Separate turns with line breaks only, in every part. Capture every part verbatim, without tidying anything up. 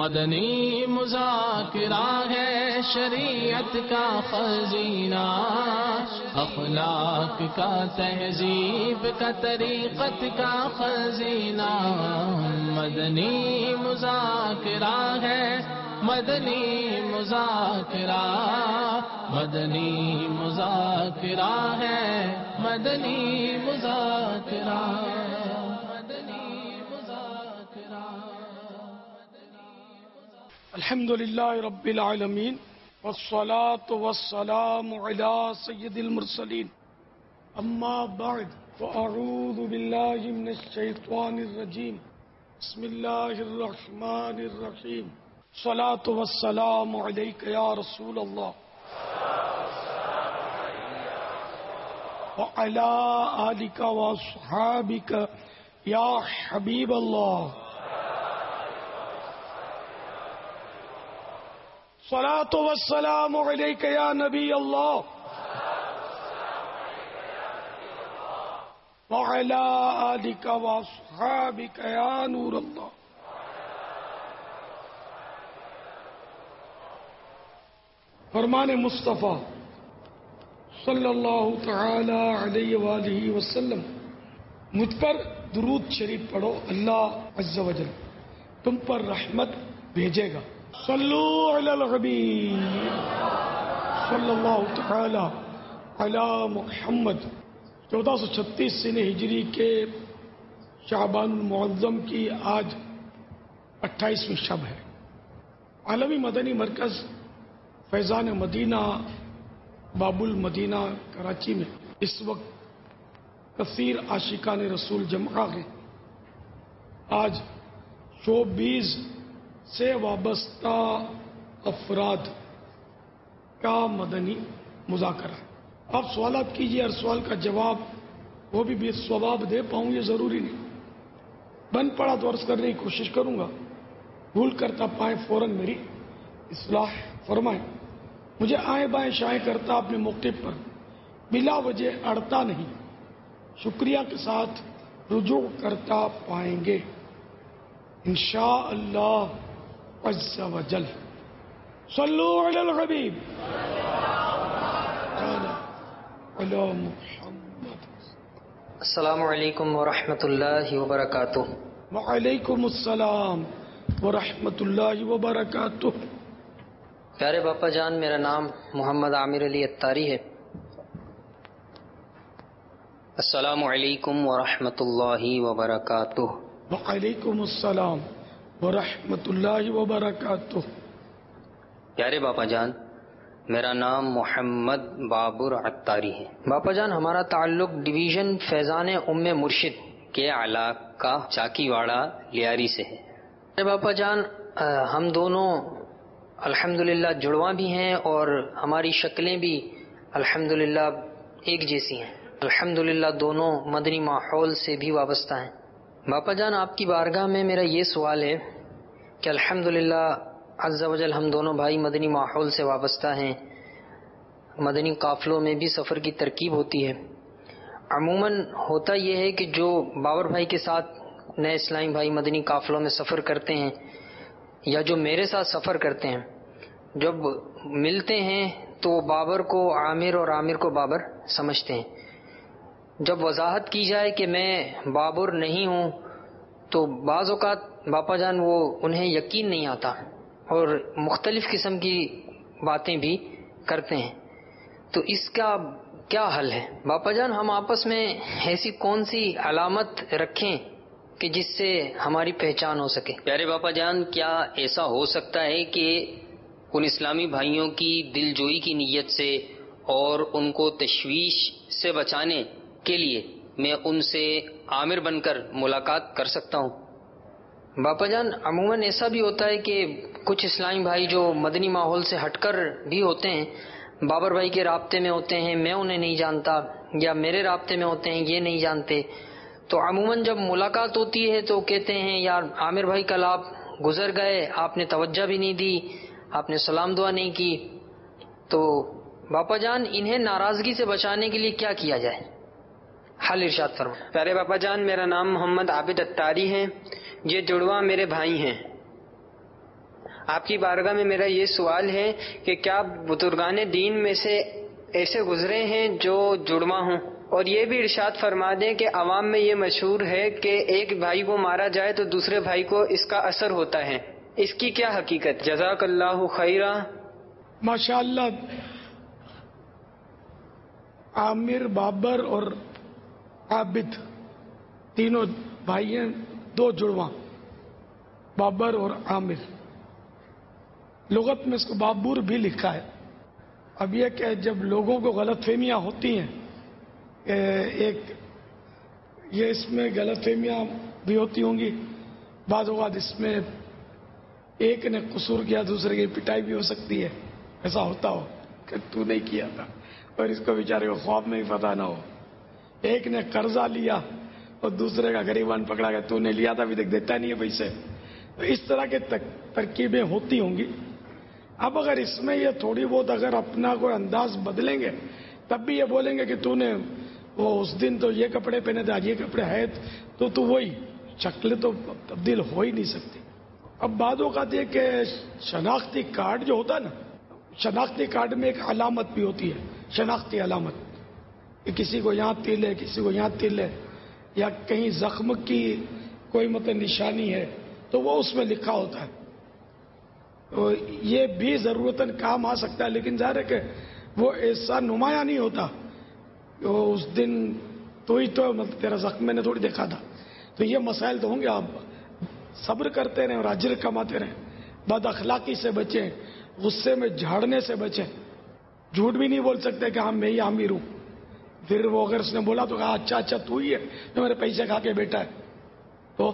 مدنی مذاکرہ ہے شریعت کا خزینہ، اخلاق کا تہذیب کا طریقت کا خزینہ، مدنی مذاکرہ ہے، مدنی مذاکرہ، مدنی مذاکرہ ہے، مدنی مذاکرہ، مدنی مذاکرہ۔
الحمد للہ رب العالمین والصلاة والسلام علی سید المرسلین، اما بعد فاعوذ باللہ من الشیطان الرجیم، بسم اللہ الرحمن الرحیم، الصلاة والسلام علیک یا رسول اللہ وعلی آلک واصحابک یا حبیب اللہ، الصلاة والسلام علیک یا نبی اللہ وعلی آلک واصحابک یا نور اللہ۔ فرمان مصطفیٰ صلی اللہ تعالی علیہ وآلہ وسلم، مجھ پر درود شریف پڑھو، اللہ عز و جل تم پر رحمت بھیجے گا۔ صلو علی الحبیب صلی اللہ تعالی علی محمد۔ چودہ سو چھتیس سن ہجری کے شعبان المعظم کی آج اٹھائیسویں شب ہے۔ عالمی مدنی مرکز فیضان مدینہ باب المدینہ کراچی میں اس وقت کثیر عاشقان رسول جمع ہیں۔ آج چوبیس سے وابستہ افراد کا مدنی مذاکرہ ہے۔ آپ سوالات کیجیے، ہر سوال کا جواب وہ بھی بے ثواب دے پاؤں یہ ضروری نہیں، بن پڑا تو عرض کرنے کی کوشش کروں گا، بھول کرتا پائیں فوراً میری اصلاح فرمائیں۔ مجھے آئیں بائیں شائیں کرتا اپنے موقع پر بلا وجہ اڑتا نہیں، شکریہ کے ساتھ رجوع کرتا پائیں گے انشاءاللہ عز و جل۔ صلو علی الحبیب علی محمد۔
السلام علیکم ورحمۃ اللہ وبرکاتہ۔
وعلیکم السلام ورحمۃ اللہ وبرکاتہ۔
پیارے باپا جان، میرا نام محمد عامر علی اتاری ہے۔ السلام علیکم ورحمۃ اللہ وبرکاتہ۔
وعلیکم السلام ورحمۃ اللہ وبرکاتہ۔
پیارے باپا جان، میرا نام محمد بابر عطاری ہے۔ باپا جان، ہمارا تعلق ڈویژن فیضان ام مرشد کے علاقہ چاکی واڑہ لیاری سے ہے۔ میرے باپا جان، ہم دونوں الحمدللہ جڑواں بھی ہیں اور ہماری شکلیں بھی الحمدللہ ایک جیسی ہیں۔ الحمدللہ دونوں مدنی ماحول سے بھی وابستہ ہیں۔ باپا جان، آپ کی بارگاہ میں میرا یہ سوال ہے کہ الحمدللہ عز و جل ہم دونوں بھائی مدنی ماحول سے وابستہ ہیں، مدنی قافلوں میں بھی سفر کی ترکیب ہوتی ہے۔ عموماً ہوتا یہ ہے کہ جو باور بھائی کے ساتھ نئے اسلامی بھائی مدنی قافلوں میں سفر کرتے ہیں یا جو میرے ساتھ سفر کرتے ہیں، جب ملتے ہیں تو بابر کو عامر اور عامر کو بابر سمجھتے ہیں۔ جب وضاحت کی جائے کہ میں بابر نہیں ہوں تو بعض اوقات باپا جان وہ انہیں یقین نہیں آتا اور مختلف قسم کی باتیں بھی کرتے ہیں۔ تو اس کا کیا حل ہے باپا جان؟ ہم آپس میں ایسی کون سی علامت رکھیں کہ جس سے ہماری پہچان ہو سکے؟ پیارے باپا جان، کیا ایسا ہو سکتا ہے کہ ان اسلامی بھائیوں کی دل جوئی کی نیت سے اور ان کو تشویش سے بچانے کے لیے میں ان سے عامر بن کر ملاقات کر سکتا ہوں؟ باپا جان، عموماً ایسا بھی ہوتا ہے کہ کچھ اسلامی بھائی جو مدنی ماحول سے ہٹ کر بھی ہوتے ہیں، بابر بھائی کے رابطے میں ہوتے ہیں، میں انہیں نہیں جانتا، یا میرے رابطے میں ہوتے ہیں، یہ نہیں جانتے، تو عموماً جب ملاقات ہوتی ہے تو کہتے ہیں یار عامر بھائی کل آپ گزر گئے، آپ نے توجہ بھی نہیں دی، آپ نے سلام دعا نہیں کی۔ تو باپا جان، انہیں ناراضگی سے بچانے کے لیے کیا کیا جائے؟ حل ارشاد فرما۔
پیارے باپا جان، میرا نام محمد عابد اتاری ہے، یہ جڑواں میرے بھائی ہیں۔
آپ کی بارگاہ میں میرا یہ سوال ہے کہ کیا بزرگان دین میں سے ایسے گزرے ہیں جو جڑواں ہوں؟ اور یہ بھی ارشاد فرما دیں کہ عوام میں یہ مشہور ہے کہ ایک بھائی کو مارا جائے تو دوسرے بھائی کو اس کا اثر ہوتا ہے، اس کی کیا حقیقت؟ جزاک اللہ خیرہ۔
ماشاء اللہ، عامر، بابر اور عابد تینوں بھائی ہیں، دو جڑواں، بابر اور عامر۔ لغت میں اس کو بابور بھی لکھا ہے۔ اب یہ کہ جب لوگوں کو غلط فہمیاں ہوتی ہیں، ایک یہ اس میں غلط فہمیاں بھی ہوتی ہوں گی، بعض اوقات اس میں ایک نے قصور کیا دوسرے کی پٹائی بھی ہو سکتی ہے، ایسا ہوتا ہو کہ تو نہیں کیا تھا اور اس کو بیچارے کو خواب میں ہی پتہ نہ ہو۔ ایک نے قرضہ لیا اور دوسرے کا غریبان پکڑا گیا، تو نے لیا تھا ابھی تک دیتا نہیں ہے پیسے۔ تو اس طرح کے ترکیبیں ہوتی ہوں گی۔ اب اگر اس میں یہ تھوڑی بہت اگر اپنا کوئی انداز بدلیں گے تب بھی یہ بولیں گے کہ تو نے وہ اس دن تو یہ کپڑے پہنے تھے، آج یہ کپڑے ہے، تو تو وہی شکل تو تبدیل ہو ہی نہیں سکتی۔ اب بعد اوقات یہ کہ شناختی کارڈ جو ہوتا ہے نا، شناختی کارڈ میں ایک علامت بھی ہوتی ہے، شناختی علامت، کہ کسی کو یہاں تل ہے، کسی کو یہاں تل ہے، یا کہیں زخم کی کوئی مطلب نشانی ہے تو وہ اس میں لکھا ہوتا ہے۔ تو یہ بھی ضرورتاً کام آ سکتا ہے، لیکن ظاہر ہے کہ وہ ایسا نمایاں نہیں ہوتا۔ اس دن تو ہی تو مطلب تیرا زخم میں نے تھوڑی دیکھا تھا۔ تو یہ مسائل تو ہوں گے، آپ صبر کرتے رہیں اور اجر کماتے رہیں، بد اخلاقی سے بچیں، غصے میں جھاڑنے سے بچیں۔ جھوٹ بھی نہیں بول سکتے کہ ہاں میں ہی امیر ہوں، پھر وہ اگر اس نے بولا تو کہا اچھا اچھا تو ہی ہے جو میرے پیسے کھا کے بیٹا ہے۔ تو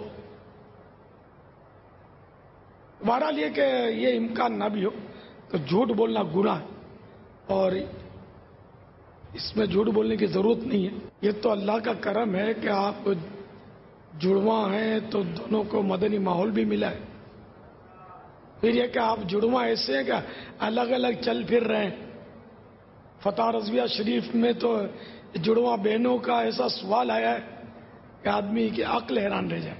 بہرحال یہ کہ یہ امکان نہ بھی ہو تو جھوٹ بولنا گناہ ہے، اور اس میں جھوٹ بولنے کی ضرورت نہیں ہے۔ یہ تو اللہ کا کرم ہے کہ آپ جڑواں ہیں تو دونوں کو مدنی ماحول بھی ملا ہے۔ پھر یہ کہ آپ جڑواں ایسے ہیں کہ الگ الگ چل پھر رہے ہیں۔ فتح رضویہ شریف میں تو جڑواں بہنوں کا ایسا سوال آیا ہے کہ آدمی کی عقل حیران رہ جائے۔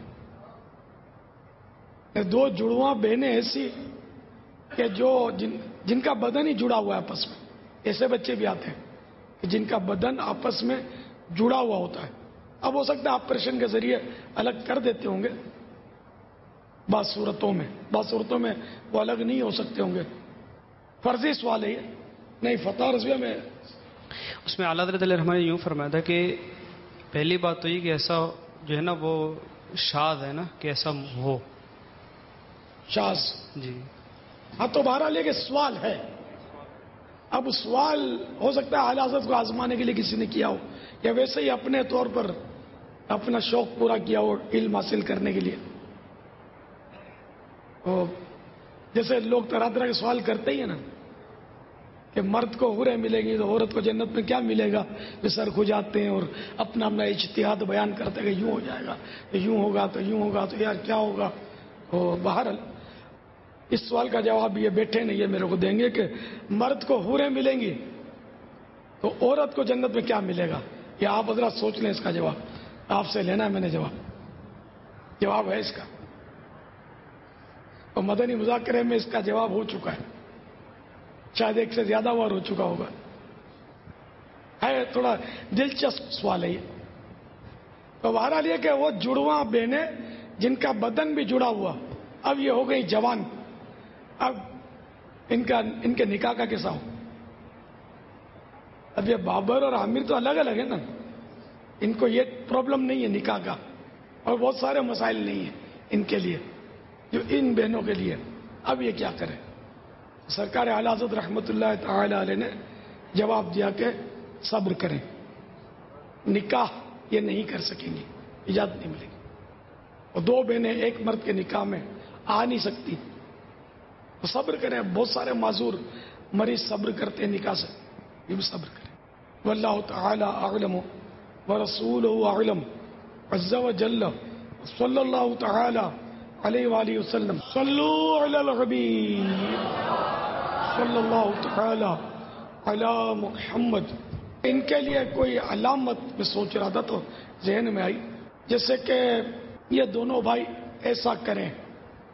دو جڑواں بہنیں ایسی کہ جو جن, جن کا بدن ہی جڑا ہوا ہے آپس میں، ایسے بچے بھی آتے ہیں کہ جن کا بدن آپس میں جڑا ہوا ہوتا ہے۔ اب ہو سکتا ہے آپریشن کے ذریعے الگ کر دیتے ہوں گے بعض صورتوں میں، بعض صورتوں میں وہ الگ نہیں ہو سکتے ہوں گے۔ فرضی سوال ہے یہ نہیں۔ فتح رضویہ میں
اس میں اعلیٰ حضرت علیہ الرحمٰن نے یوں فرمایا تھا کہ پہلی بات تو یہ کہ ایسا جو ہے نا وہ شاذ ہے نا کہ ایسا ہو،
شاذ
جی
ہاں۔ تو بہرحال یہ کہ سوال ہے۔ اب سوال ہو سکتا ہے اعلیٰ حضرت کو آزمانے کے لیے کسی نے کیا ہو، یا ویسے ہی اپنے طور پر اپنا شوق پورا کیا ہو علم حاصل کرنے کے لیے۔ جیسے لوگ طرح طرح کے سوال کرتے ہی ہیں نا کہ مرد کو حوریں ملے گی تو عورت کو جنت میں کیا ملے گا، وہ سر کھجاتے ہیں اور اپنا اپنا اجتہاد بیان کرتے ہیں کہ یوں ہو جائے گا، تو یوں ہوگا تو یوں ہوگا تو یار کیا ہوگا۔ بہرحال اس سوال کا جواب یہ بیٹھے نہیں یہ میرے کو دیں گے کہ مرد کو حوریں ملیں گی تو عورت کو جنت میں کیا ملے گا، یہ آپ حضرات سوچ لیں۔ اس کا جواب آپ سے لینا ہے میں نے، جواب جواب ہے اس کا، اور مدنی مذاکرے میں اس کا جواب ہو چکا ہے، شاید ایک سے زیادہ بار ہو چکا ہوگا۔ ہے تھوڑا دلچسپ سوال ہے یہ۔ تو بہرحال یہ کہ وہ جڑواں بہنیں جن کا بدن بھی جڑا ہوا، اب یہ ہو گئی جوان، اب ان کا ان کے نکاح کا کیسا ہو؟ اب یہ بابر اور عامر تو الگ الگ ہے نا، ان کو یہ پرابلم نہیں ہے نکاح کا، اور بہت سارے مسائل نہیں ہیں ان کے لیے جو ان بہنوں کے لیے۔ اب یہ کیا کریں؟ سرکار اعلیٰ حضرت رحمۃ اللہ تعالی علیہ نے جواب دیا کہ صبر کریں، نکاح یہ نہیں کر سکیں گی، اجازت نہیں ملے گی، اور دو بہنیں ایک مرد کے نکاح میں آ نہیں سکتی، تو صبر کریں۔ بہت سارے معذور مریض صبر کرتے ہیں نکاح سے، یہ بھی صبر کریں۔ واللہ تعالی اعلم ورسولہ اعلم عز وجل، صلی اللہ تعالی علیہ وآلہ وسلم، صلو علی الحبیب صلی اللہ تعالی علی محمد۔ ان کے لیے کوئی علامت میں سوچ رہا تھا تو ذہن میں آئی، جیسے کہ یہ دونوں بھائی ایسا کریں،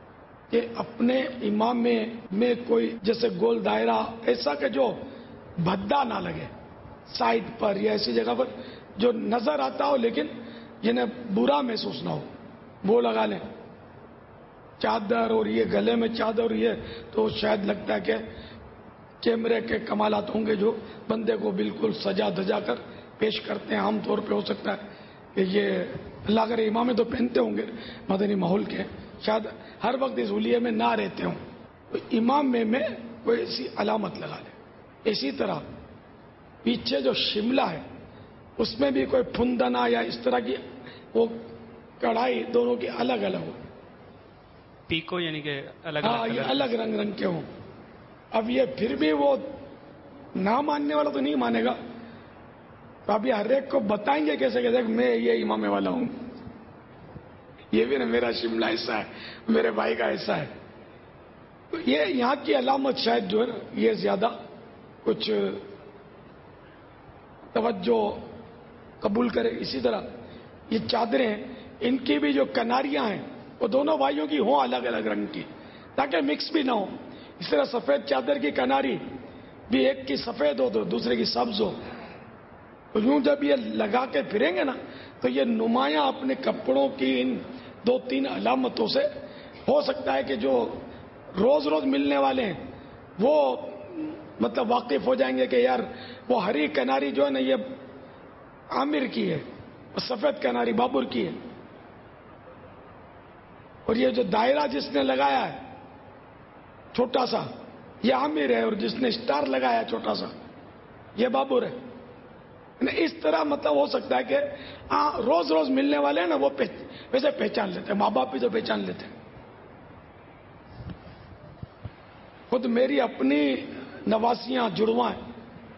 کہ اپنے امام میں میں کوئی جیسے گول دائرہ ایسا کہ جو بھدا نہ لگے، سائڈ پر یا ایسی جگہ پر جو نظر آتا ہو لیکن جنہیں برا محسوس نہ ہو، وہ لگا لیں. چادر اور یہ گلے میں چادر اور یہ تو شاید لگتا ہے کہ کیمرے کے کمالات ہوں گے جو بندے کو بالکل سجا دھجا کر پیش کرتے ہیں. عام طور پہ ہو سکتا ہے کہ یہ اللہ کرے امام تو پہنتے ہوں گے مدنی ماحول کے، شاید ہر وقت اس حلیے میں نہ رہتے ہوں، تو امام میں میں کوئی ایسی علامت لگا لے. اسی طرح پیچھے جو شملہ ہے اس میں بھی کوئی پھندنا یا اس طرح کی وہ کڑھائی دونوں کی الگ الگ ہو.
پیکو یعنی کہ الگ
ہاں یہ الگ رنگ رنگ کے ہوں. اب یہ پھر بھی وہ نہ ماننے والا تو نہیں مانے گا، تو ابھی ہر ایک کو بتائیں گے کیسے کہ دیکھ میں یہ امام والا ہوں، یہ بھی نا میرا شملہ ایسا ہے، میرے بھائی کا ایسا ہے. تو یہ یہاں کی علامت شاید جو ہے نا یہ زیادہ کچھ توجہ قبول کرے. اسی طرح یہ چادریں ان کی بھی جو کناریاں ہیں وہ دونوں بھائیوں کی ہوں الگ الگ رنگ کی تاکہ مکس بھی نہ ہو. اس طرح سفید چادر کی کناری بھی ایک کی سفید ہو تو دوسرے کی سبز ہو. تو یوں جب یہ لگا کے پھریں گے نا تو یہ نمایاں اپنے کپڑوں کی ان دو تین علامتوں سے ہو سکتا ہے کہ جو روز روز ملنے والے ہیں وہ مطلب واقف ہو جائیں گے کہ یار وہ ہری کناری جو ہے نا یہ عامر کی ہے، اور سفید کناری بابر کی ہے، اور یہ جو دائرہ جس نے لگایا ہے چھوٹا سا یہ عامر ہے، اور جس نے اسٹار لگایا چھوٹا سا یہ بابر ہے. اس طرح مطلب ہو سکتا ہے کہ ہاں روز روز ملنے والے ہیں نا وہ ویسے پہچان لیتے ہیں، ماں باپ بھی تو پہچان لیتے ہیں. خود میری اپنی نواسیاں جڑواں ہیں،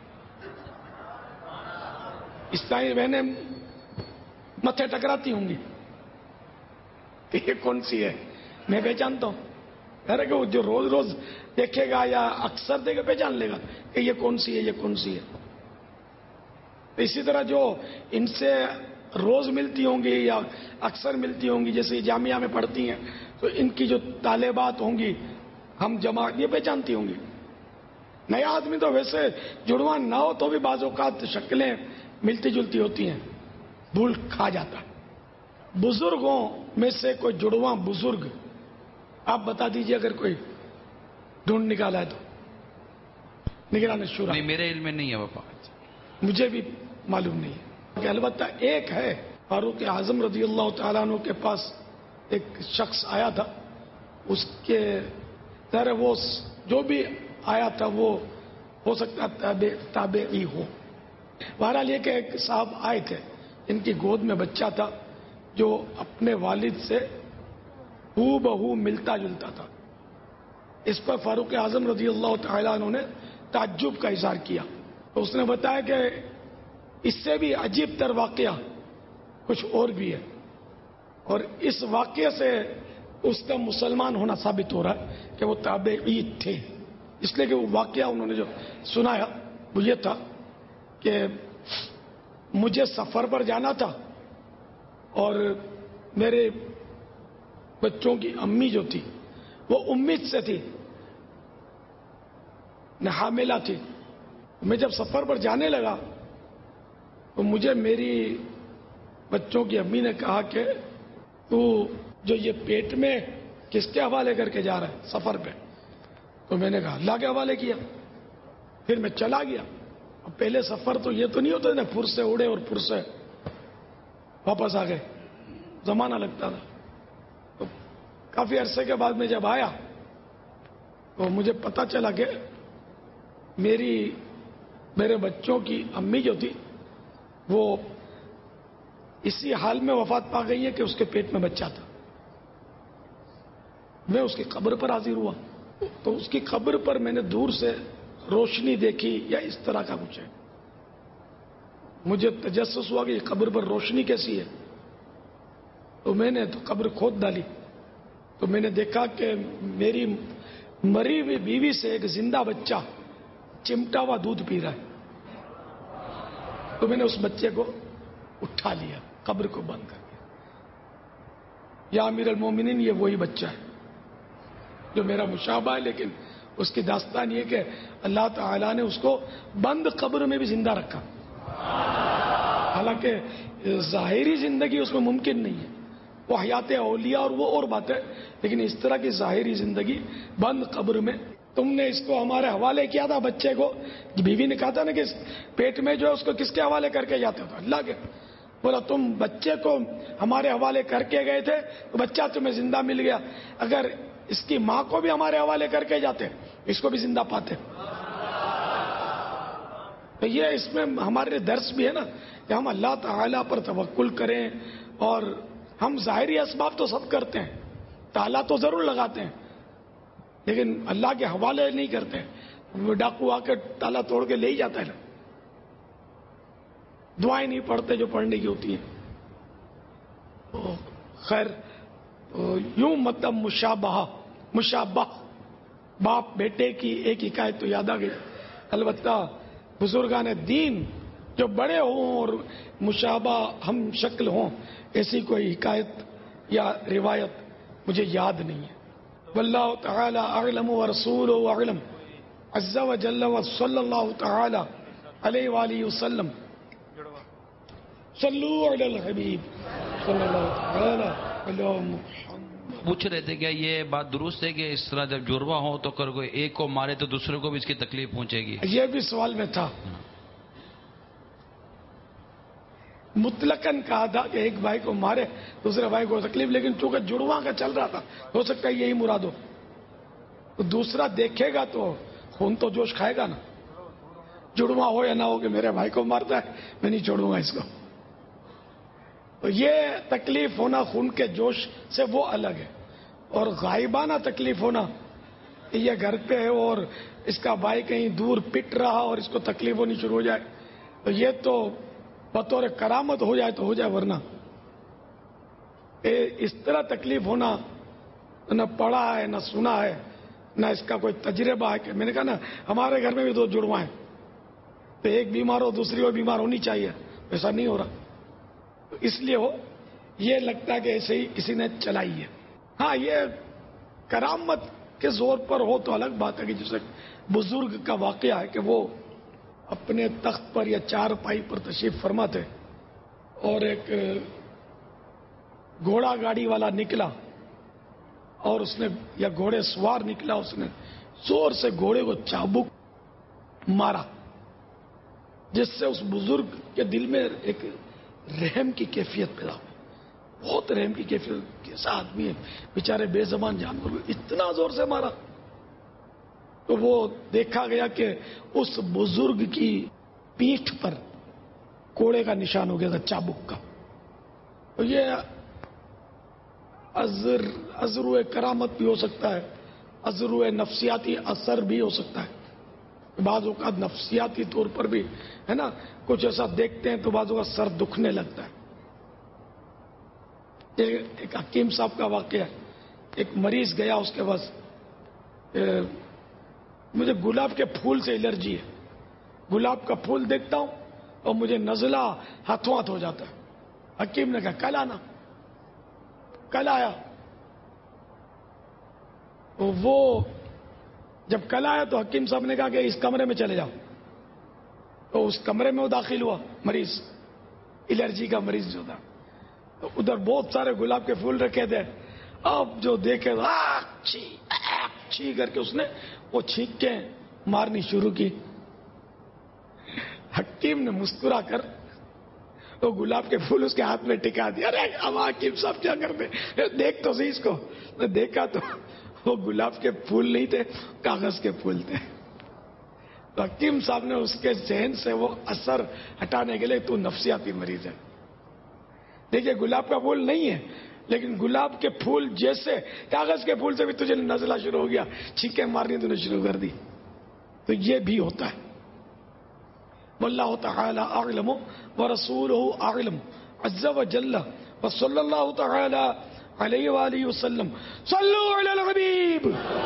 اس طرح بہنیں متھے ٹکراتی ہوں گی کہ یہ کون سی ہے، میں پہچانتا ہوں. ارے کہ وہ جو روز روز دیکھے گا یا اکثر دیکھے پہچان لے گا کہ یہ کون سی ہے یہ کون سی ہے. اسی طرح جو ان سے روز ملتی ہوں گی یا اکثر ملتی ہوں گی جیسے جامعہ میں پڑھتی ہیں تو ان کی جو طالبات ہوں گی ہم جماعت یہ پہچانتی ہوں گی. نیا آدمی تو ویسے جڑواں نہ ہو تو بھی بعض اوقات شکلیں ملتی جلتی ہوتی ہیں، بھول کھا جاتا. بزرگوں میں سے کوئی جڑواں بزرگ آپ بتا دیجئے اگر کوئی ڈھونڈ نکالا ہے تو. نگران شورا
نہیں میرے علم میں نہیں ہے باپا،
مجھے بھی معلوم نہیں ہے کہ البتہ ایک ہے فاروق اعظم رضی اللہ تعالیٰ عنہ کے پاس ایک شخص آیا تھا، اس کے ذرا وہ جو بھی آیا تھا وہ ہو سکتا تابع تابعی ہو. بہرحال یہ کہ ایک صاحب آئے تھے ان کی گود میں بچہ تھا جو اپنے والد سے ہو بہو ملتا جلتا تھا. اس پر فاروق اعظم رضی اللہ تعالیٰ عنہ نے تعجب کا اظہار کیا. تو اس نے بتایا کہ اس سے بھی عجیب تر واقعہ کچھ اور بھی ہے، اور اس واقعے سے اس کا مسلمان ہونا ثابت ہو رہا ہے کہ وہ تابعی تھے. اس لیے کہ وہ واقعہ انہوں نے جو سنایا وہ یہ تھا کہ مجھے سفر پر جانا تھا اور میرے بچوں کی امی جو تھی وہ امید سے تھی، نہ حاملہ تھی. میں جب سفر پر جانے لگا تو مجھے میری بچوں کی امی نے کہا کہ تو جو یہ پیٹ میں کس کے حوالے کر کے جا رہا ہے سفر پہ؟ تو میں نے کہا اللہ کے حوالے کیا. پھر میں چلا گیا. اب پہلے سفر تو یہ تو نہیں ہوتا نا پھر سے اڑے اور پھر سے واپس آ گئے، زمانہ لگتا تھا. تو کافی عرصے کے بعد میں جب آیا تو مجھے پتا چلا کہ میری میرے بچوں کی امی جو تھی وہ اسی حال میں وفات پا گئی ہے کہ اس کے پیٹ میں بچہ تھا. میں اس کی قبر پر حاضر ہوا تو اس کی قبر پر میں نے دور سے روشنی دیکھی یا اس طرح کا کچھ ہے. مجھے تجسس ہوا کہ یہ قبر پر روشنی کیسی ہے، تو میں نے تو قبر کھود ڈالی تو میں نے دیکھا کہ میری مری ہوئی بیوی سے ایک زندہ بچہ چمٹا ہوا دودھ پی رہا ہے. تو میں نے اس بچے کو اٹھا لیا، قبر کو بند کر دیا. یا امیر المومنین یہ وہی بچہ ہے. جو میرا مشابہ ہے، لیکن اس کی داستان یہ کہ اللہ تعالیٰ نے اس کو بند قبر میں بھی زندہ رکھا، حالانکہ ظاہری زندگی اس میں ممکن نہیں ہے، وہ حیات اولیاء اور وہ اور بات ہے، لیکن اس طرح کی ظاہری زندگی بند قبر میں۔ تم نے اس کو ہمارے حوالے کیا تھا، بچے کو، بیوی نے کہا تھا نا کہ پیٹ میں جو ہے اس کو کس کے حوالے کر کے جاتے ہو؟ اللہ کے۔ بولا تم بچے کو ہمارے حوالے کر کے گئے تھے تو بچہ تمہیں زندہ مل گیا، اگر اس کی ماں کو بھی ہمارے حوالے کر کے جاتے اس کو بھی زندہ پاتے۔ تو یہ اس میں ہمارے درس بھی ہے نا کہ ہم اللہ تعالیٰ پر توکل کریں، اور ہم ظاہری اسباب تو سب کرتے ہیں، تالا تو ضرور لگاتے ہیں، لیکن اللہ کے حوالے نہیں کرتے۔ وہ ڈاکو آ کے تالا توڑ کے لے ہی جاتا ہے نا، دعائیں نہیں پڑھتے جو پڑھنے کی ہوتی ہیں۔ تو خیر، تو یوں مطلب مشابہ مشابہ باپ بیٹے کی ایک حکایت تو یاد آ گئی۔ البتہ بزرگان دین جو بڑے ہوں اور مشابہ ہم شکل ہوں، ایسی کوئی حکایت یا روایت مجھے یاد نہیں ہے۔ واللہ تعالی اعلم ورسولہ اعلم عز وجل وصلی اللہ تعالی علیہ وآلہ وسلم۔ صلو علی الحبیب صلی اللہ تعالی علی محمد۔
پوچھ رہے تھے کیا یہ بات درست ہے کہ اس طرح جب جربہ ہو تو کر کوئی ایک کو مارے تو دوسرے کو بھی اس کی تکلیف پہنچے گی؟
یہ بھی سوال میں تھا۔ مطلقاً کہا تھا کہ ایک بھائی کو مارے دوسرے بھائی کو تکلیف، لیکن چونکہ جڑواں کا چل رہا تھا، ہو سکتا ہے یہی مراد ہو۔ تو دوسرا دیکھے گا تو خون تو جوش کھائے گا نا، جڑواں ہو یا نہ ہو کہ میرے بھائی کو مارتا ہے، میں نہیں چھوڑوں گا اس کو۔ تو یہ تکلیف ہونا خون کے جوش سے وہ الگ ہے، اور غائبانہ تکلیف ہونا، یہ گھر پہ ہے اور اس کا بھائی کہیں دور پٹ رہا اور اس کو تکلیف ہونی شروع ہو جائے، تو یہ تو بطور کرامت ہو جائے تو ہو جائے، ورنہ اس طرح تکلیف ہونا نہ پڑھا ہے نہ سنا ہے نہ اس کا کوئی تجربہ ہے۔ کہ میں نے کہا نا ہمارے گھر میں بھی دو جڑواں ہیں، تو ایک بیمار ہو دوسری کو بیمار ہونی چاہیے، ایسا نہیں ہو رہا، تو اس لیے ہو یہ لگتا ہے کہ ایسے ہی کسی نے چلائی ہے۔ ہاں یہ کرامت کے زور پر ہو تو الگ بات ہے، کہ جیسے بزرگ کا واقعہ ہے کہ وہ اپنے تخت پر یا چار پائی پر تشریف فرما تھے اور ایک گھوڑا گاڑی والا نکلا اور اس نے یا گھوڑے سوار نکلا، اس نے زور سے گھوڑے کو چابک مارا، جس سے اس بزرگ کے دل میں ایک رحم کی کیفیت پیدا ہوئی، بہت رحم کی کیفیت، کیسا آدمی ہے بیچارے بے زبان جانور کو اتنا زور سے مارا۔ تو وہ دیکھا گیا کہ اس بزرگ کی پیٹھ پر کوڑے کا نشان ہو گیا تھا، چابک کا۔ تو یہ ازر ازرو کرامت بھی ہو سکتا ہے، ازرو نفسیاتی اثر بھی ہو سکتا ہے۔ بعض اوقات نفسیاتی طور پر بھی ہے نا، کچھ ایسا دیکھتے ہیں تو بعض اوقات سر دکھنے لگتا ہے۔ ایک حکیم صاحب کا واقعہ ہے، ایک مریض گیا، اس کے پاس مجھے گلاب کے پھول سے الرجی ہے، گلاب کا پھول دیکھتا ہوں اور مجھے نزلہ ہاتھوں ہاتھ ہو جاتا ہے۔ حکیم نے کہا کل آنا، کل آیا۔ وہ جب کل آیا تو حکیم صاحب نے کہا کہ اس کمرے میں چلے جاؤ، تو اس کمرے میں وہ داخل ہوا، مریض الرجی کا مریض جو تھا، تو ادھر بہت سارے گلاب کے پھول رکھے تھے۔ اب جو دیکھے چھی چھی کر کے اس نے وہ چھینک کے مارنی شروع کی۔ حکیم نے مسکرا کر وہ گلاب کے پھول اس کے ہاتھ میں ٹکا دیا۔ ارے اب حکیم صاحب کیا کرتے، دیکھ تو صحیح اس کو۔ میں دیکھا تو وہ گلاب کے پھول نہیں تھے، کاغذ کے پھول تھے۔ تو حکیم صاحب نے اس کے ذہن سے وہ اثر ہٹانے کے لیے، تو نفسیاتی مریض ہے، دیکھیے گلاب کا پھول نہیں ہے، لیکن گلاب کے پھول جیسے کاغذ کے پھول سے بھی تجھے نزلہ شروع ہو گیا، چھینکیں مارنی تو نے شروع کر دی۔ تو یہ بھی ہوتا ہے۔ واللہ تعالی اعلم ورسولہ اعلم عز وجل وصلی اللہ تعالی علیہ وآلہ وسلم۔ صلو علی الحبیب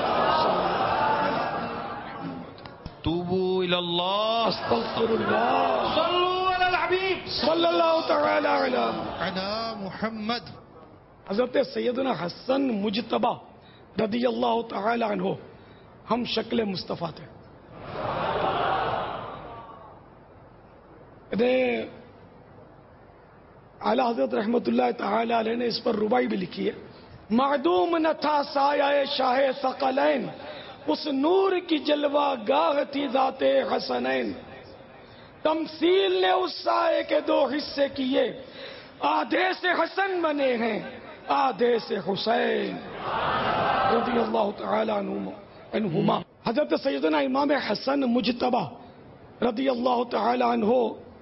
توبوا الی اللہ
استغفر اللہ
صلوا علی الحبیب
صلی اللہ تعالی علی
علی محمد۔
حضرت سیدنا حسن مجتبی رضی اللہ تعالی عنہ ہم شکل مصطفیٰ تھے. اعلی حضرت رحمۃ اللہ تعالی علیہ نے اس پر ربائی بھی لکھی ہے. معدوم نہ تھا سایہ شاہ ثقلین، اس نور کی جلوہ گاہ تھی ذات حسنین. تمثیل نے اس سائے کے دو حصے کیے، آدھے سے حسن بنے ہیں آدھے سے حسین رضی اللہ تعالی عنہما. حضرت سیدنا امام حسن مجتبی رضی اللہ تعالی عنہ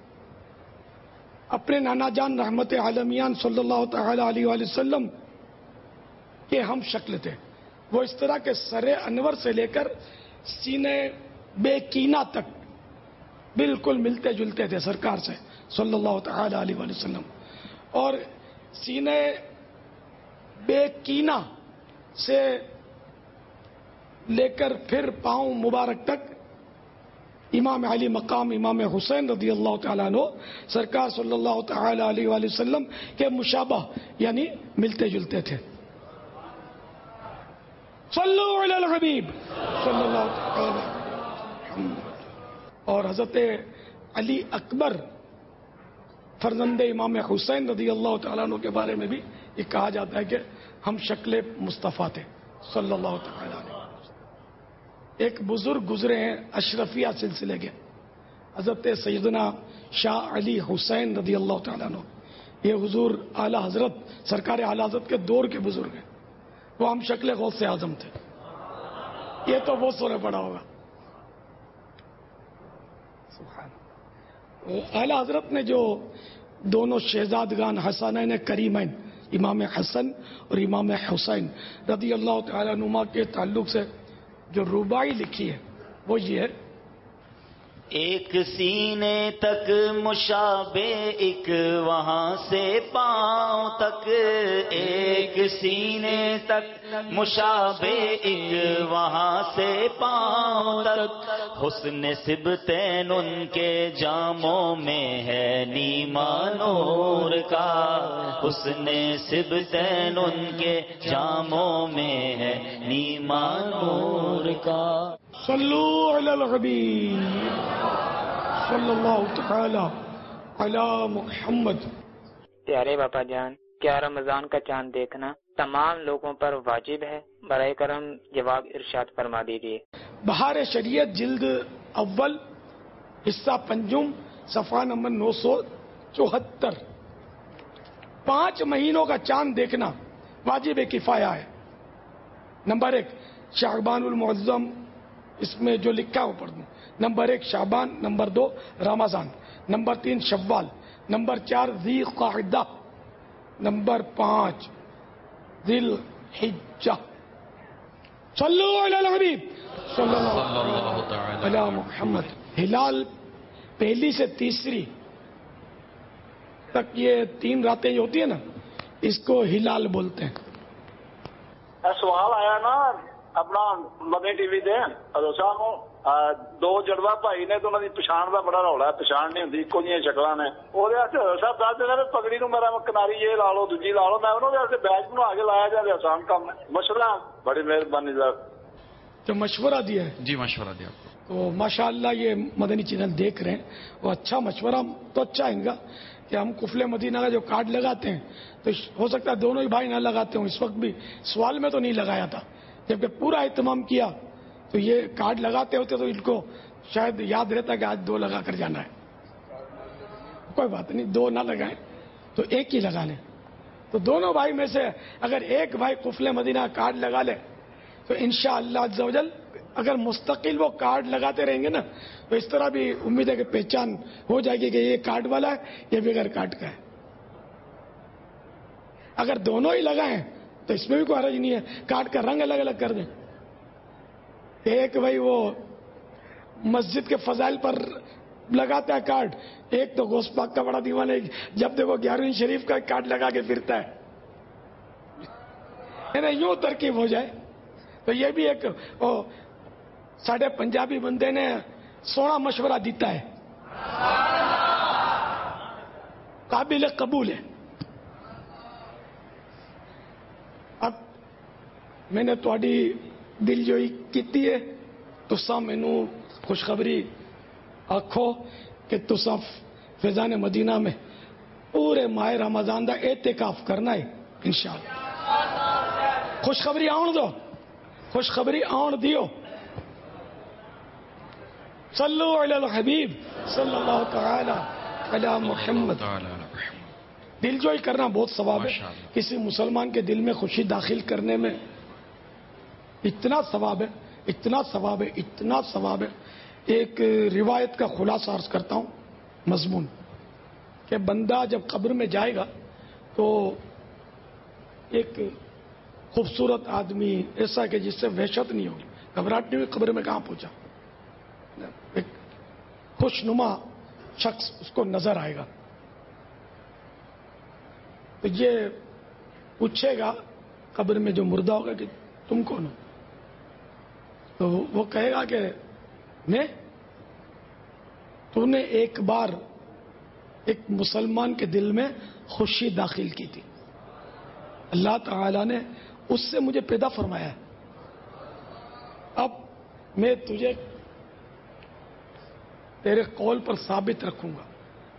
اپنے نانا جان رحمت عالمیان صلی اللہ تعالی علیہ وآلہ وسلم کے ہم شکل تھے. وہ اس طرح کے سر انور سے لے کر سینے بے کینہ تک بالکل ملتے جلتے تھے سرکار سے صلی اللہ تعالی علیہ وآلہ وسلم. اور سینے بے کینہ سے لے کر پھر پاؤں مبارک تک امام علی مقام امام حسین رضی اللہ تعالیٰ عنہ سرکار صلی اللہ تعالی علیہ وآلہ وسلم کے مشابہ یعنی ملتے جلتے تھے. صلو علی الحبیب صلی اللہ تعالی. اور حضرت علی اکبر فرزند امام حسین رضی اللہ تعالیٰ عنہ کے بارے میں بھی یہ کہا جاتا ہے کہ ہم شکل مصطفیٰ تھے صلی اللہ تعالی علیہ. ایک بزرگ گزرے ہیں اشرفیہ سلسلے کے، حضرت سیدنا شاہ علی حسین رضی اللہ تعالیٰ عنہ. یہ حضور اعلی حضرت سرکار اعلی حضرت کے دور کے بزرگ ہیں. وہ ہم شکل غوث اعظم تھے. یہ تو بہت سونے پڑا ہوگا. اعلی حضرت نے جو دونوں شہزادگان حسنین کریمین امام حسن اور امام حسین رضی اللہ تعالیٰ عنہما کے تعلق سے جو ربائی لکھی ہے وہ یہ ہے.
ایک سینے تک مشابہ ایک وہاں سے پاؤں تک، ایک سینے تک مشابہ ایک وہاں سے پاؤں تک، حسن سبتین ان کے جاموں میں ہے نیما نور کا، حسن سبتین ان کے جاموں میں ہے نیما نور کا.
صلو علی الحبیب صلی اللہ تعالی علی محمد.
پیارے باپا جان، کیا رمضان کا چاند دیکھنا تمام لوگوں پر واجب ہے؟ برائے کرم جواب ارشاد فرما دیجیے.
بہار شریعت جلد اول حصہ پنجم صفحہ نمبر نو سو چوہتر. پانچ مہینوں کا چاند دیکھنا واجب کفایہ ہے. نمبر ایک شعبان المعظم، اس میں جو لکھا وہ پڑھ دوں. نمبر ایک شعبان، نمبر دو رمضان، نمبر تین شوال، نمبر چار ذی قعدہ، نمبر پانچ ذی الحجہ. صلو علی الحبیب صلی اللہ علی محمد. ہلال پہلی سے تیسری تک یہ تین راتیں جو ہوتی ہیں نا، اس کو ہلال بولتے ہیں.
سوال آیا نا اپنا مدنی ٹی وی دے ادو صاحب دو جڑوا بھائی نے تو انہوں کی پچھان کا بڑا رولا ہے، پچھان نہیں ہوتی، ایک جی شکل نے. وہ صاحب دس دینا پگڑی نو میرا کناری یہ لا لو دوجی لا لو، میں انہوں نے بیچ بنا کے لایا جائے، آسان کام ہے. مشورہ بڑی مہربانی صاحب.
جو مشورہ دیا ہے
جی مشورہ دیا آپ کو
تو ماشاء اللہ یہ مدنی چینل دیکھ رہے ہیں، وہ اچھا مشورہ تو اچھا ہے گا کہ ہم کفل مدینہ کا جو کارڈ لگاتے ہیں تو ہو سکتا ہے دونوں ہی بھائی نہ لگاتے ہوں. اس وقت بھی سوال میں تو نہیں لگایا تھا، جبکہ پورا اہتمام کیا تو یہ کارڈ لگاتے ہوتے تو ان کو شاید یاد رہتا کہ آج دو لگا کر جانا ہے. کوئی بات نہیں، دو نہ لگائیں تو ایک ہی لگا لیں. تو دونوں بھائی میں سے اگر ایک بھائی قفل مدینہ کارڈ لگا لے تو انشاءاللہ عز و جل اگر مستقل وہ کارڈ لگاتے رہیں گے نا تو اس طرح بھی امید ہے کہ پہچان ہو جائے گی کہ یہ کارڈ والا ہے یہ بغیر کارڈ کا ہے. اگر دونوں ہی لگائیں تو اس میں بھی کوئی حرج نہیں ہے، کارڈ کا رنگ الگ الگ کر دیں. ایک بھائی وہ مسجد کے فضائل پر لگاتا ہے کارڈ، ایک تو غوث پاک کا بڑا دیوانہ ہے، جب دیکھو گیارہویں شریف کا کارڈ لگا کے پھرتا ہے. یعنی یوں ترکیب ہو جائے تو یہ بھی ایک ساڈے پنجابی بندے نے سونا مشورہ دیتا ہے، قابل قبول ہے. اب میں نے تھوڑی دل جوئی کی ہے تسا مینو خوشخبری آکھو کہ تسا فیضان مدینہ میں پورے ماہ رمضان دا اعتکاف کرنا ہے انشاءاللہ. خوشخبری آن دو, خوشخبری آن دیو. صلو علی الحبیب صلی اللہ تعالی علی محمد. دل جوئی کرنا بہت ثواب ہے. کسی مسلمان کے دل میں خوشی داخل کرنے میں اتنا ثواب ہے, اتنا ثواب ہے, اتنا ثواب ہے. ایک روایت کا خلاصہ عرض کرتا ہوں مضمون کہ بندہ جب قبر میں جائے گا تو ایک خوبصورت آدمی ایسا کہ جس سے وحشت نہیں ہوگی, گھبراہٹ نہیں ہوگی قبر میں کہاں پہنچا, ایک خوش نما شخص اس کو نظر آئے گا. تو یہ پوچھے گا قبر میں جو مردہ ہوگا کہ تم کون ہو؟ تو وہ کہے گا کہ میں, تو نے ایک بار ایک مسلمان کے دل میں خوشی داخل کی تھی, اللہ تعالی نے اس سے مجھے پیدا فرمایا ہے, اب میں تجھے تیرے قول پر ثابت رکھوں گا.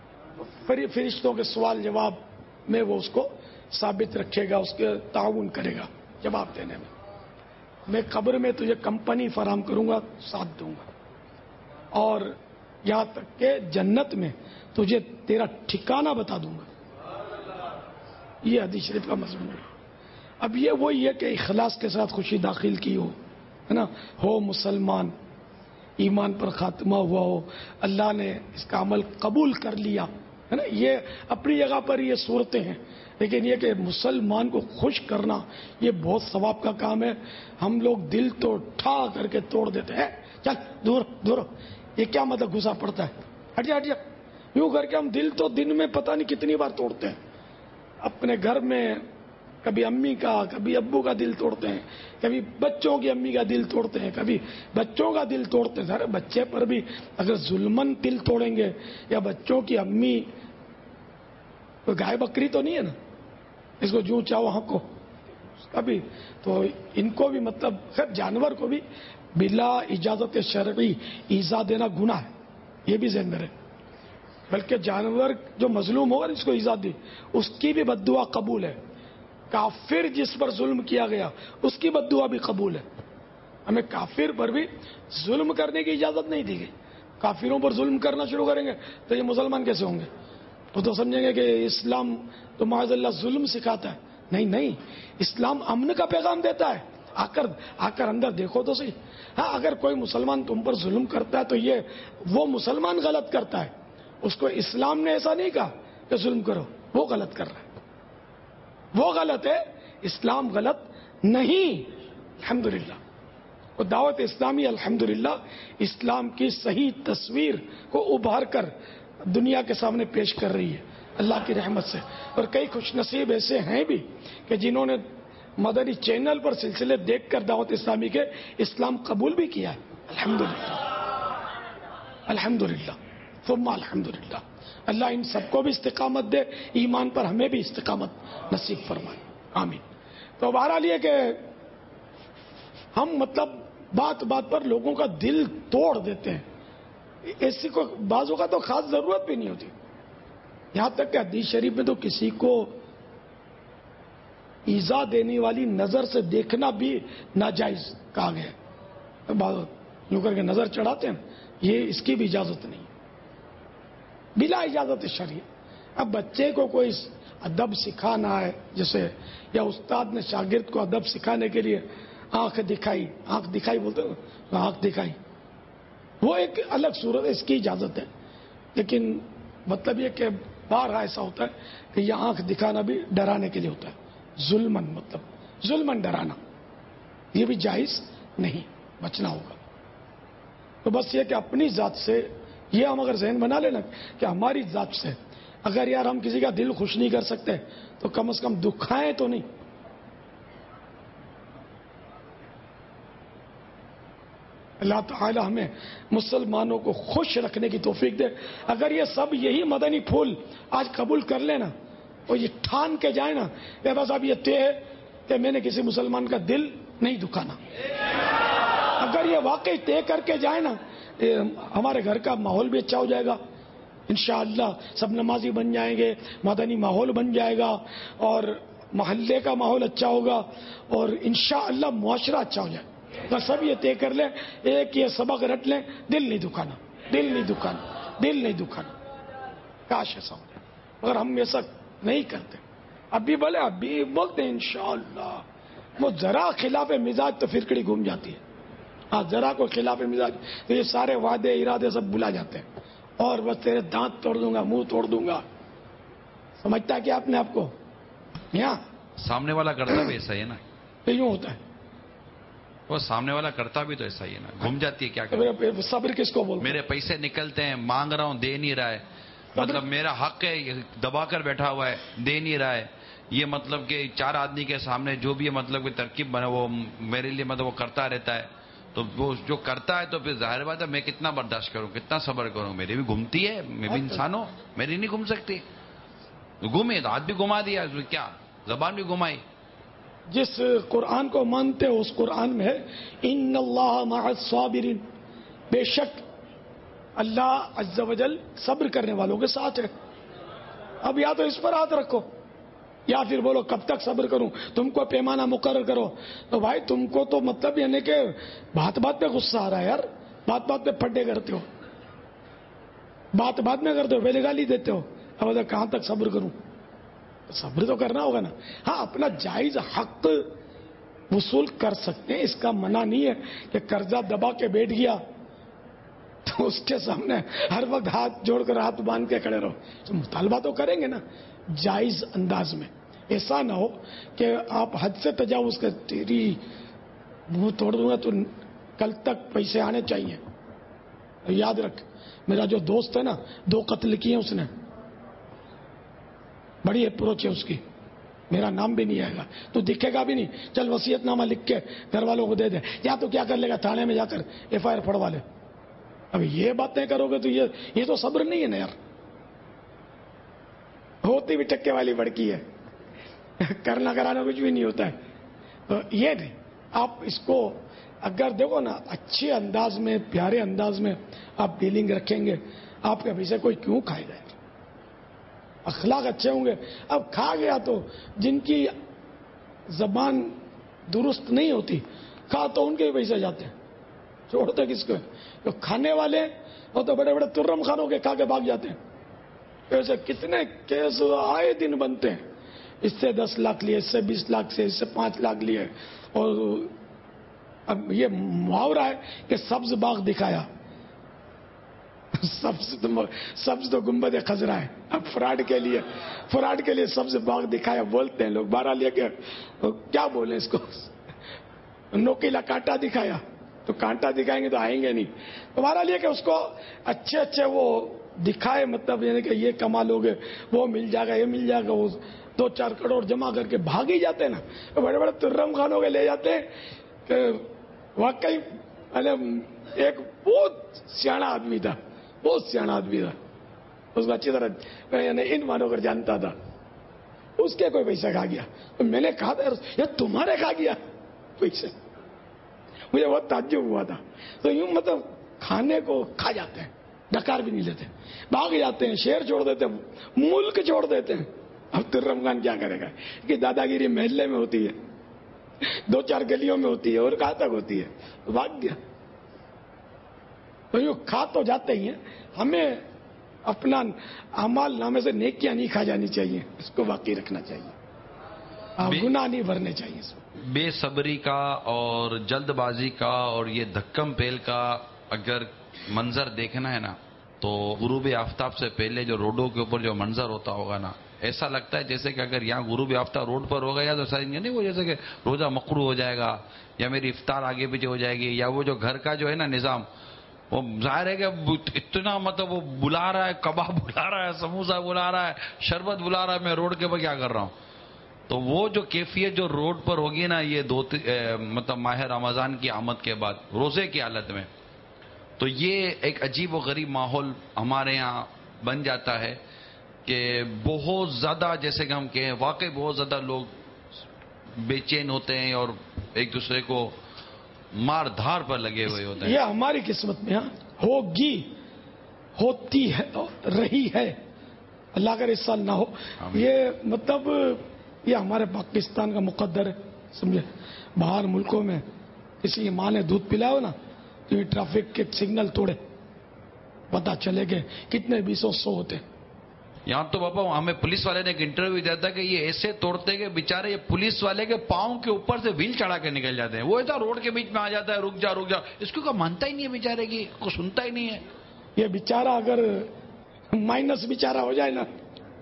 فرشتوں کے سوال جواب میں وہ اس کو ثابت رکھے گا, اس کے تعاون کرے گا جواب دینے میں. میں قبر میں تجھے کمپنی فراہم کروں گا, ساتھ دوں گا, اور یہاں تک کہ جنت میں تجھے تیرا ٹھکانہ بتا دوں گا. یہ حدیث شریف کا مضمون ہے. اب یہ وہی ہے کہ اخلاص کے ساتھ خوشی داخل کی ہو, ہے نا, ہو مسلمان, ایمان پر خاتمہ ہوا ہو, اللہ نے اس کا عمل قبول کر لیا, ہے نا. یہ اپنی جگہ پر یہ صورتیں ہیں, لیکن یہ کہ مسلمان کو خوش کرنا یہ بہت ثواب کا کام ہے. ہم لوگ دل تو ٹھا کر کے توڑ دیتے ہیں, چل دور دور, یہ کیا مطلب گھسا پڑتا ہے, ہٹ جا ہٹ جا, یوں کر کے ہم دل تو دن میں پتہ نہیں کتنی بار توڑتے ہیں. اپنے گھر میں کبھی امی کا کبھی ابو کا دل توڑتے ہیں, کبھی بچوں کی امی کا دل توڑتے ہیں, کبھی بچوں کا دل توڑتے ہیں. سارے بچے پر بھی اگر ظلمن دل توڑیں گے, یا بچوں کی امی, کوئی گائے بکری تو نہیں ہے نا اس کو جو چاہو حق ہو کبھی, تو ان کو بھی مطلب خیر جانور کو بھی بلا اجازت شرعی ایذا دینا گناہ ہے, یہ بھی ذہن میں رہے. بلکہ جانور جو مظلوم ہوگا اس کو ایذا دی, اس کی بھی بد دعا قبول ہے. کافر جس پر ظلم کیا گیا اس کی بد دعا بھی قبول ہے. ہمیں کافر پر بھی ظلم کرنے کی اجازت نہیں دی گئی. کافروں پر ظلم کرنا شروع کریں گے تو یہ مسلمان کیسے ہوں گے؟ وہ تو سمجھیں گے کہ اسلام تو معاذ اللہ ظلم سکھاتا ہے. نہیں نہیں, اسلام امن کا پیغام دیتا ہے. آ کر آ کر اندر دیکھو تو صحیح. ہاں, اگر کوئی مسلمان تم پر ظلم کرتا ہے تو یہ وہ مسلمان غلط کرتا ہے, اس کو اسلام نے ایسا نہیں کہا کہ ظلم کرو, وہ غلط کر رہا ہے, وہ غلط ہے, اسلام غلط نہیں. الحمدللہ وہ دعوت اسلامی الحمدللہ اسلام کی صحیح تصویر کو ابھار کر دنیا کے سامنے پیش کر رہی ہے اللہ کی رحمت سے. اور کئی خوش نصیب ایسے ہیں بھی کہ جنہوں نے مدنی چینل پر سلسلے دیکھ کر دعوت اسلامی کے اسلام قبول بھی کیا ہے. الحمدللہ الحمدللہ ثم الحمدللہ. اللہ ان سب کو بھی استقامت دے, ایمان پر ہمیں بھی استقامت نصیب فرمائے, آمین. تو بہرحال یہ کہ ہم مطلب بات بات پر لوگوں کا دل توڑ دیتے ہیں, ایسی کو بعضوں کا تو خاص ضرورت بھی نہیں ہوتی. یہاں تک کہ حدیث شریف میں تو کسی کو ایذا دینے والی نظر سے دیکھنا بھی ناجائز کہا گیا ہے. بعض یوں کر کے نظر چڑھاتے ہیں, یہ اس کی بھی اجازت نہیں, بلا اجازت شرعی. اب بچے کو کوئی ادب سکھانا ہے جیسے, یا استاد نے شاگرد کو ادب سکھانے کے لیے آنکھ دکھائی, آنکھ دکھائی بولتے ہیں, آنکھ دکھائی, وہ ایک الگ صورت ہے, اس کی اجازت ہے. لیکن مطلب یہ کہ بارہا ایسا ہوتا ہے کہ یہ آنکھ دکھانا بھی ڈرانے کے لیے ہوتا ہے, ظلمن, مطلب ظلمن ڈرانا, یہ بھی جائز نہیں, بچنا ہوگا. تو بس یہ کہ اپنی ذات سے یہ ہم اگر ذہن بنا لینا کہ ہماری ذات سے اگر یار ہم کسی کا دل خوش نہیں کر سکتے تو کم از کم دکھائیں تو نہیں. اللہ تعالی ہمیں مسلمانوں کو خوش رکھنے کی توفیق دے. اگر یہ سب یہی مدنی پھول آج قبول کر لینا اور یہ ٹھان کے جائیں نا کہ بس اب یہ طے ہے کہ میں نے کسی مسلمان کا دل نہیں دکھانا. اگر یہ واقعی طے کر کے جائے نا ہمارے گھر کا ماحول بھی اچھا ہو جائے گا انشاءاللہ. سب نمازی بن جائیں گے, مدنی ماحول بن جائے گا, اور محلے کا ماحول اچھا ہوگا, اور انشاءاللہ معاشرہ اچھا ہو جائے. اگر سب یہ طے کر لیں, ایک یہ سبق رٹ لیں, دل نہیں دکھانا, دل نہیں دکھانا, دل نہیں دکھانا. کاش ایسا ہو جائے. اگر ہم ایسا نہیں کرتے, ابھی بولے ابھی بولتے ہیں انشاءاللہ, وہ ذرا خلاف مزاج تو پھرکڑی گھوم جاتی ہے. ہاں ذرا کو خلاف مزاج تو یہ سارے وعدے ارادے سب بلا جاتے ہیں, اور بس تیرے دانت توڑ دوں گا, منہ توڑ دوں گا. سمجھتا ہے کہ آپ نے آپ کو یہاں
سامنے والا کرتا بھی ایسا ہی ہے نا,
یوں ہوتا ہے.
وہ سامنے والا کرتا بھی تو ایسا ہی ہے نا, گھوم جاتی ہے. کیا کریں,
صبر کس کو بولتے؟
میرے پیسے نکلتے ہیں, مانگ رہا ہوں, دے نہیں رہا ہے, مطلب میرا حق ہے, دبا کر بیٹھا ہوا ہے, دے نہیں رہا ہے. یہ مطلب کہ چار آدمی کے سامنے جو بھی مطلب کہ ترکیب بنے وہ میرے لیے مطلب وہ کرتا رہتا ہے. تو وہ جو کرتا ہے تو پھر ظاہر بات ہے میں کتنا برداشت کروں, کتنا صبر کروں. میری بھی گھومتی ہے, میں بھی انسان ہوں, میری نہیں گھوم سکتی. گھومی تو ہاتھ بھی گھما دیا, اس میں کیا, زبان بھی گھمائی.
جس قرآن کو مانتے ہو اس قرآن میں ہے ان اللہ مع الصابرین, بے شک اللہ عز و جل صبر کرنے والوں کے ساتھ ہے. اب یا تو اس پر ہاتھ رکھو, یا پھر بولو کب تک صبر کروں, تم کو پیمانہ مقرر کرو. تو بھائی تم کو تو مطلب یعنی کہ بات بات پہ غصہ آ رہا ہے یار, بات بات پہ پھڈے کرتے ہو, بات بات میں کرتے ہو, پہلے گالی دیتے ہو. اب کہاں تک صبر کروں, صبر تو کرنا ہوگا نا. ہاں اپنا جائز حق وصول کر سکتے ہیں, اس کا منع نہیں ہے کہ قرضہ دبا کے بیٹھ گیا تو اس کے سامنے ہر وقت ہاتھ جوڑ کر ہاتھ باندھ کے کھڑے رہو. تو مطالبہ تو کریں گے نا جائز انداز میں. ایسا نہ ہو کہ آپ حد سے تجاوز کر, تیری منہ توڑ دوں گا تو کل تک پیسے آنے چاہیے. یاد رکھ, میرا جو دوست ہے نا دو قتل کیے اس نے, بڑی اپروچ ہے اس کی, میرا نام بھی نہیں آئے گا, تو دکھے گا بھی نہیں. چل وصیت نامہ لکھ کے گھر والوں کو دے دے, یا تو کیا کر لے گا تھانے میں جا کر ایف آئی آر پڑوا لے. اب یہ باتیں کرو گے تو یہ یہ تو صبر نہیں ہے نا یار. ہوتی بھی ٹکے والی بڑکی ہے, کرنا کرانا کچھ بھی نہیں ہوتا ہے. تو یہ نہیں, آپ اس کو اگر دیکھو نا اچھے انداز میں, پیارے انداز میں آپ ڈیلنگ رکھیں گے, آپ کے پیسے کوئی کیوں کھائے گا. اخلاق اچھے ہوں گے. اب کھا گیا تو جن کی زبان درست نہیں ہوتی, کھا تو ان کے ہی پیسے جاتے ہیں, چھوڑتے کس کو. جو کھانے والے وہ تو بڑے بڑے ترم خانوں کے کھا کے بھاگ جاتے ہیں. ایسے کتنے کیس آئے دن بنتے ہیں, اس سے دس لاکھ لیے, اس سے بیس لاکھ سے, اس سے پانچ لاکھ لیے. اور اب یہ محاورہ ہے کہ سبز باغ دکھایا, سبز سبز تو گنبد خضرا ہے. اب فراڈ کے لیے فراڈ کے لیے سبز باغ دکھایا بولتے ہیں لوگ. بارہ لے کے کیا بولیں اس کو, نوکیلا کانٹا دکھایا, تو کانٹا دکھائیں گے تو آئیں گے نہیں. تمہارا لیے کہ اس کو اچھے اچھے وہ دکھائے, مطلب یعنی کہ یہ کما لو گے, وہ مل جائے گا, یہ مل جائے گا, وہ دو چار کروڑ جمع کر کے بھاگ ہی جاتے ہیں نا. بڑے بڑے ترم خانوں کے لے جاتے ہیں کہ واقعی ایک بہت سیاح آدمی تھا, بہت سیاح آدمی تھا, اس کو اچھی طرح یعنی ان مانو کر جانتا تھا. اس کے کوئی پیسہ کھا گیا. میں نے کہا تھا یہ تمہارے کھا گیا پیسے, مجھے بہت تعجب ہوا تھا. تو یوں مطلب کھانے کو کھا جاتے ہیں, ڈکار بھی نہیں لیتے, بھاگ جاتے ہیں, شہر چھوڑ دیتے ہیں, ملک چھوڑ دیتے ہیں. اب ترم خان کیا کرے گا کہ دادا گیری محلے میں ہوتی ہے, دو چار گلیوں میں ہوتی ہے, اور کہاں تک ہوتی ہے, بھاگ گیا. تو یوں کھا تو جاتے ہی ہیں. ہمیں اپنا اعمال نامے سے نیکیاں نہیں کھا جانی چاہیے, اس کو باقی رکھنا چاہیے, گناہ نہیں بھرنے چاہیے.
بے صبری کا اور جلد بازی کا اور یہ دھکم پیل کا اگر منظر دیکھنا ہے نا, تو غروب آفتاب سے پہلے جو روڈوں کے اوپر جو منظر ہوتا ہوگا نا, ایسا لگتا ہے جیسے کہ اگر یہاں غروب آفتاب روڈ پر ہوگا یا تو ساری نہیں وہ جیسے کہ روزہ مقروع ہو جائے گا, یا میری افطار آگے پیچھے ہو جائے گی, یا وہ جو گھر کا جو ہے نا نظام, وہ ظاہر ہے کہ اتنا مطلب وہ بلا رہا ہے, کباب بلا رہا ہے, سموسا بلا رہا ہے, شربت بلا رہا ہے, میں روڈ کے اوپر کیا کر رہا ہوں. تو وہ جو کیفیت جو روڈ پر ہوگی نا یہ دو مطلب ماہ رمضان کی آمد کے بعد روزے کی حالت میں, تو یہ ایک عجیب و غریب ماحول ہمارے یہاں بن جاتا ہے کہ بہت زیادہ جیسے کہ ہم کہیں واقعی بہت زیادہ لوگ بے چین ہوتے ہیں اور ایک دوسرے کو مار دھار پر لگے ہوئے ہوتے ہیں.
یہ ہماری قسمت میں ہاں ہوگی، ہوتی ہے، رہی ہے، اللہ کا اس سال نہ ہو. یہ مطلب یہ ہمارے پاکستان کا مقدر ہے، سمجھے. باہر ملکوں میں کسی ماں نے دودھ پلاؤ نا تو یہ ٹریفک کے سگنل توڑے، پتا چلے گئے کتنے بیسوں سو ہوتے.
یہاں تو بابا ہمیں پولیس والے نے ایک انٹرویو دیا تھا کہ یہ ایسے توڑتے کہ بیچارے یہ پولیس والے کے پاؤں کے اوپر سے ویل چڑھا کے نکل جاتے ہیں. وہ ایسا روڈ کے بیچ میں آ جاتا ہے، رک جا رک جا، اس کو کوئی مانتا ہی نہیں ہے بیچارے کی، کوئی سنتا ہی نہیں ہے.
یہ بیچارہ اگر مائنس بیچارہ ہو جائے نا،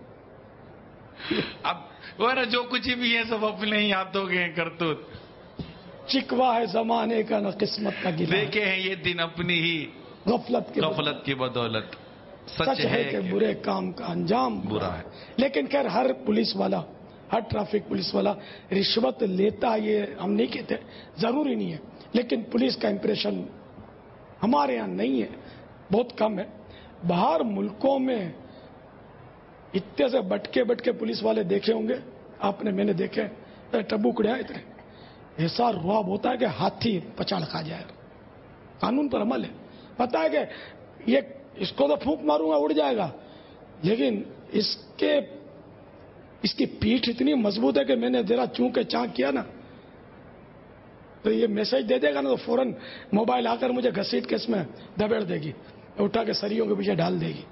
اب وہ نا جو کچھ بھی ہے سب اپنے ہی ہاتھوں کے کرتوت.
چکوا ہے زمانے کا نہ قسمت کا گلا،
دیکھے ہیں یہ دن اپنی ہی
غفلت کی
غفلت کی بدولت.
سچ ہے کہ برے کام کا انجام
برا ہے.
لیکن خیر ہر پولیس والا، ہر ٹریفک پولیس والا رشوت لیتا، یہ ہم نہیں کہتے، ضروری نہیں ہے. لیکن پولیس کا امپریشن ہمارے ہاں نہیں ہے، بہت کم ہے. باہر ملکوں میں اتنے سے بٹکے بٹکے پولیس والے دیکھے ہوں گے آپ نے، میں نے دیکھے ٹبوکڑے اتنے، ایسا رواب ہوتا ہے کہ ہاتھی پچاڑ کھا جائے. قانون پر عمل ہے، پتا ہے کہ یہ اس کو تو پھونک ماروں گا اڑ جائے گا، لیکن اس کے اس کی پیٹھ اتنی مضبوط ہے کہ میں نے ذرا چون کے چانک کیا نا تو یہ میسج دے دے گا نا تو فوراً موبائل آ کر مجھے گھسیٹ کے اس میں دبیڑ دے گی، اٹھا کے سریوں کے پیچھے ڈال دے گی.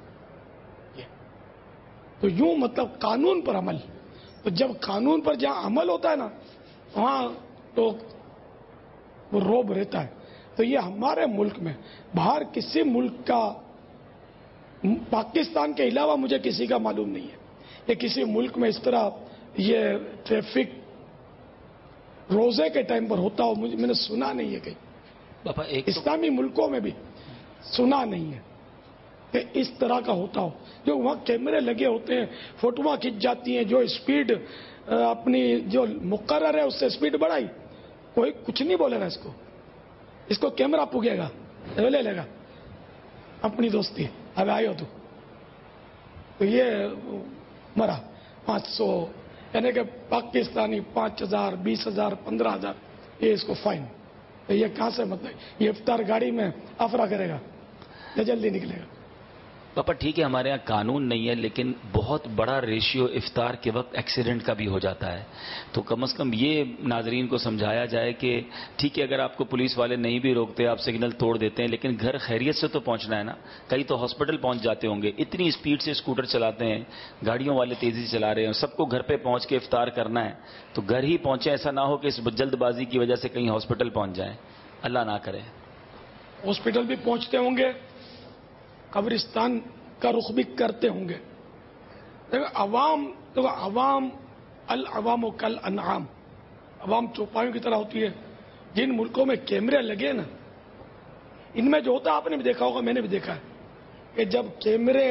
تو یوں مطلب قانون پر عمل. تو جب قانون پر جہاں عمل ہوتا ہے نا وہاں تو وہ روب رہتا ہے. تو یہ ہمارے ملک میں، باہر کسی ملک کا، پاکستان کے علاوہ مجھے کسی کا معلوم نہیں ہے کہ کسی ملک میں اس طرح یہ ٹریفک روزے کے ٹائم پر ہوتا ہو. مجھے میں نے سنا نہیں ہے کہیں، اسلامی ملکوں میں بھی سنا نہیں ہے کہ اس طرح کا ہوتا ہو. جو وہاں کیمرے لگے ہوتے ہیں، فوٹواں کھنچ جاتی ہیں، جو اسپیڈ اپنی جو مقرر ہے اس سے اسپیڈ بڑھائی، کوئی کچھ نہیں بولے گا اس کو، اس کو کیمرہ پوگے گا، لے لے گا اپنی دوستی. اب آئے ہو تو یہ مرا پانچ سو، یعنی کہ پاکستانی پانچ ہزار بیس ہزار پندرہ ہزار یہ اس کو فائن. تو یہ کہاں سے مطلب یہ افطار گاڑی میں افرا کرے گا یا جلدی نکلے گا.
پاپا ٹھیک ہے ہمارے یہاں قانون نہیں ہے، لیکن بہت بڑا ریشیو افطار کے وقت ایکسیڈنٹ کا بھی ہو جاتا ہے. تو کم از کم یہ ناظرین کو سمجھایا جائے کہ ٹھیک ہے اگر آپ کو پولیس والے نہیں بھی روکتے، آپ سگنل توڑ دیتے ہیں، لیکن گھر خیریت سے تو پہنچنا ہے نا. کئی تو ہاسپٹل پہنچ جاتے ہوں گے، اتنی اسپیڈ سے اسکوٹر چلاتے ہیں، گاڑیوں والے تیزی سے چلا رہے ہیں، سب کو گھر پہ پہنچ کے افطار کرنا ہے. تو گھر ہی پہنچے، ایسا نہ ہو کہ اس جلد بازی کی وجہ سے کہیں ہاسپٹل پہنچ جائیں، اللہ نہ کرے.
ہاسپٹل بھی پہنچتے ہوں گے، قبرستان کا رخ بھی کرتے ہوں گے. عوام تو عوام العوام و کل انعام، عوام چوپایوں کی طرح ہوتی ہے. جن ملکوں میں کیمرے لگے نا ان میں جو ہوتا ہے آپ نے بھی دیکھا ہوگا، میں نے بھی دیکھا ہے کہ جب کیمرے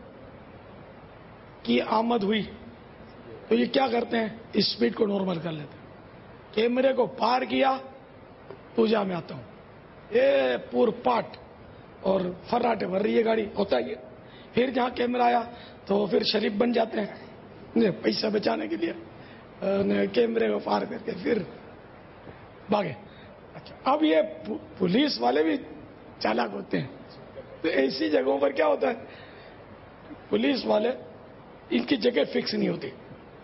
کی آمد ہوئی تو یہ کیا کرتے ہیں، اسپیڈ کو نارمل کر لیتے ہیں. کیمرے کو پار کیا پوجا میں آتا ہوں، یہ پور پاٹ اور فراٹے بھر رہی ہے گاڑی، ہوتا ہی ہے. پھر جہاں کیمرہ آیا تو پھر شریف بن جاتے ہیں پیسہ بچانے کے لیے، کیمرے کو پار کر کے پھر بھاگے. اچھا اب یہ پولیس والے بھی چالاک ہوتے ہیں. تو ایسی جگہوں پر کیا ہوتا ہے، پولیس والے ان کی جگہ فکس نہیں ہوتی،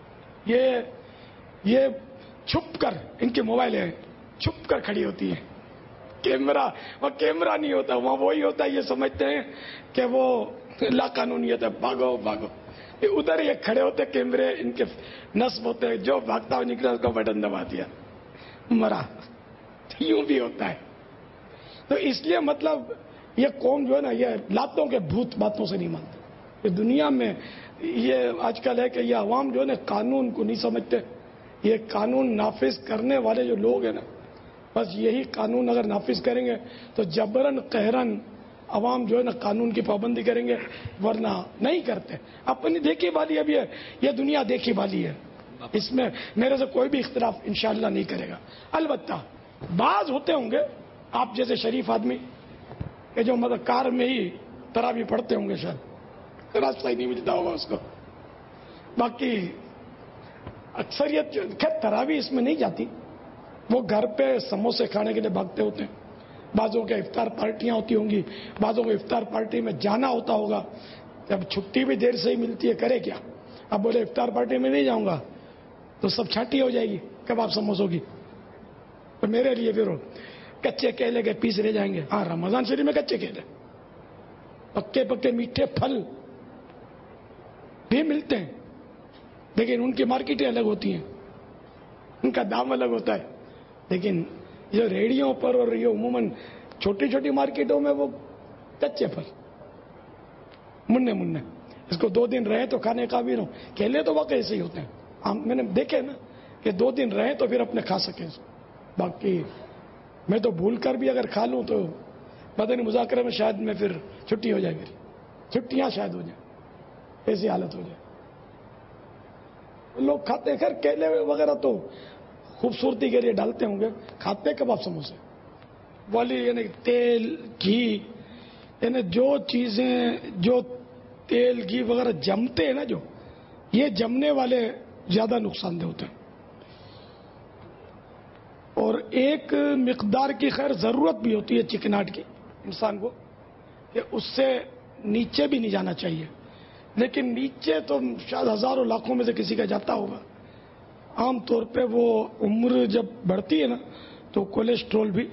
یہ یہ چھپ کر ان کے موبائل ہیں چھپ کر کھڑی ہوتی ہیں. کیمرہ وہاں کیمرہ نہیں ہوتا، وہاں وہی ہوتا ہے، یہ سمجھتے ہیں کہ وہ لا قانونیت ہے، بھاگو بھاگو. ادھر یہ کھڑے ہوتے کیمرے ان کے نصب ہوتے ہیں، جو بھاگتا ہوا نکلا اس کو بٹن دبا دیا مرا. یوں بھی ہوتا ہے. تو اس لیے مطلب یہ قوم جو ہے نا یہ لاتوں کے بھوت باتوں سے نہیں مانتے. یہ دنیا میں یہ آج کل ہے کہ یہ عوام جو ہے نا قانون کو نہیں سمجھتے. یہ قانون نافذ کرنے والے جو لوگ ہیں نا بس یہی قانون اگر نافذ کریں گے تو جبرن قہرن عوام جو ہے نا قانون کی پابندی کریں گے، ورنہ نہیں کرتے. اپنی دیکھی بالی ابھی ہے، یہ دنیا دیکھی بالی ہے، اس میں میرے سے کوئی بھی اختلاف انشاءاللہ نہیں کرے گا. البتہ بعض ہوتے ہوں گے آپ جیسے شریف آدمی کہ جو مطلب کار میں ہی تراویح پڑھتے ہوں گے، شاید راستہ ہی نہیں ملتا ہوگا اس کو. باقی اکثریت خیر تراویح اس میں نہیں جاتی، وہ گھر پہ سموسے کھانے کے لیے بھاگتے ہوتے ہیں. بعضوں کے افطار پارٹیاں ہوتی ہوں گی, بعضوں کو افطار پارٹی میں جانا ہوتا ہوگا. جب چھٹی بھی دیر سے ہی ملتی ہے کرے کیا؟ اب بولے افطار پارٹی میں نہیں جاؤں گا تو سب چھاٹی ہو جائے گی کباب سموسوں کی. تو میرے لیے پھر کچے کیلے کے پیس رہ جائیں گے. ہاں رمضان شریف میں کچے کیلے, پکے پکے میٹھے پھل بھی ملتے ہیں, لیکن ان کی مارکیٹیں الگ ہوتی ہیں, ان کا دام الگ ہوتا ہے. لیکن جو ریڑھیوں پر اور یہ عموماً چھوٹی چھوٹی مارکیٹوں میں وہ کچے پھل مننے مننے, اس کو دو دن رہے تو کھانے کا بھی نہ. کیلے تو واقعی ایسے ہی ہوتے ہیں, میں نے دیکھے نا کہ دو دن رہے تو پھر اپنے کھا سکیں. باقی میں تو بھول کر بھی اگر کھا لوں تو مدنی مذاکرے میں شاید میں پھر چھٹی ہو جائے, میری چھٹیاں شاید ہو جائیں, ایسی حالت ہو جائے. لوگ کھاتے ہیں خیر کیلے وغیرہ تو خوبصورتی کے لیے ڈالتے ہوں گے, کھاتے کباب سموسے والی یعنی تیل گھی, یعنی جو چیزیں جو تیل گھی وغیرہ جمتے ہیں نا, جو یہ جمنے والے زیادہ نقصان دہ ہوتے ہیں. اور ایک مقدار کی خیر ضرورت بھی ہوتی ہے چکناٹ کی انسان کو, کہ اس سے نیچے بھی نہیں جانا چاہیے. لیکن نیچے تو شاید ہزاروں لاکھوں میں سے کسی کا جاتا ہوگا. عام طور پہ وہ عمر جب بڑھتی ہے نا تو کولیسٹرول بھی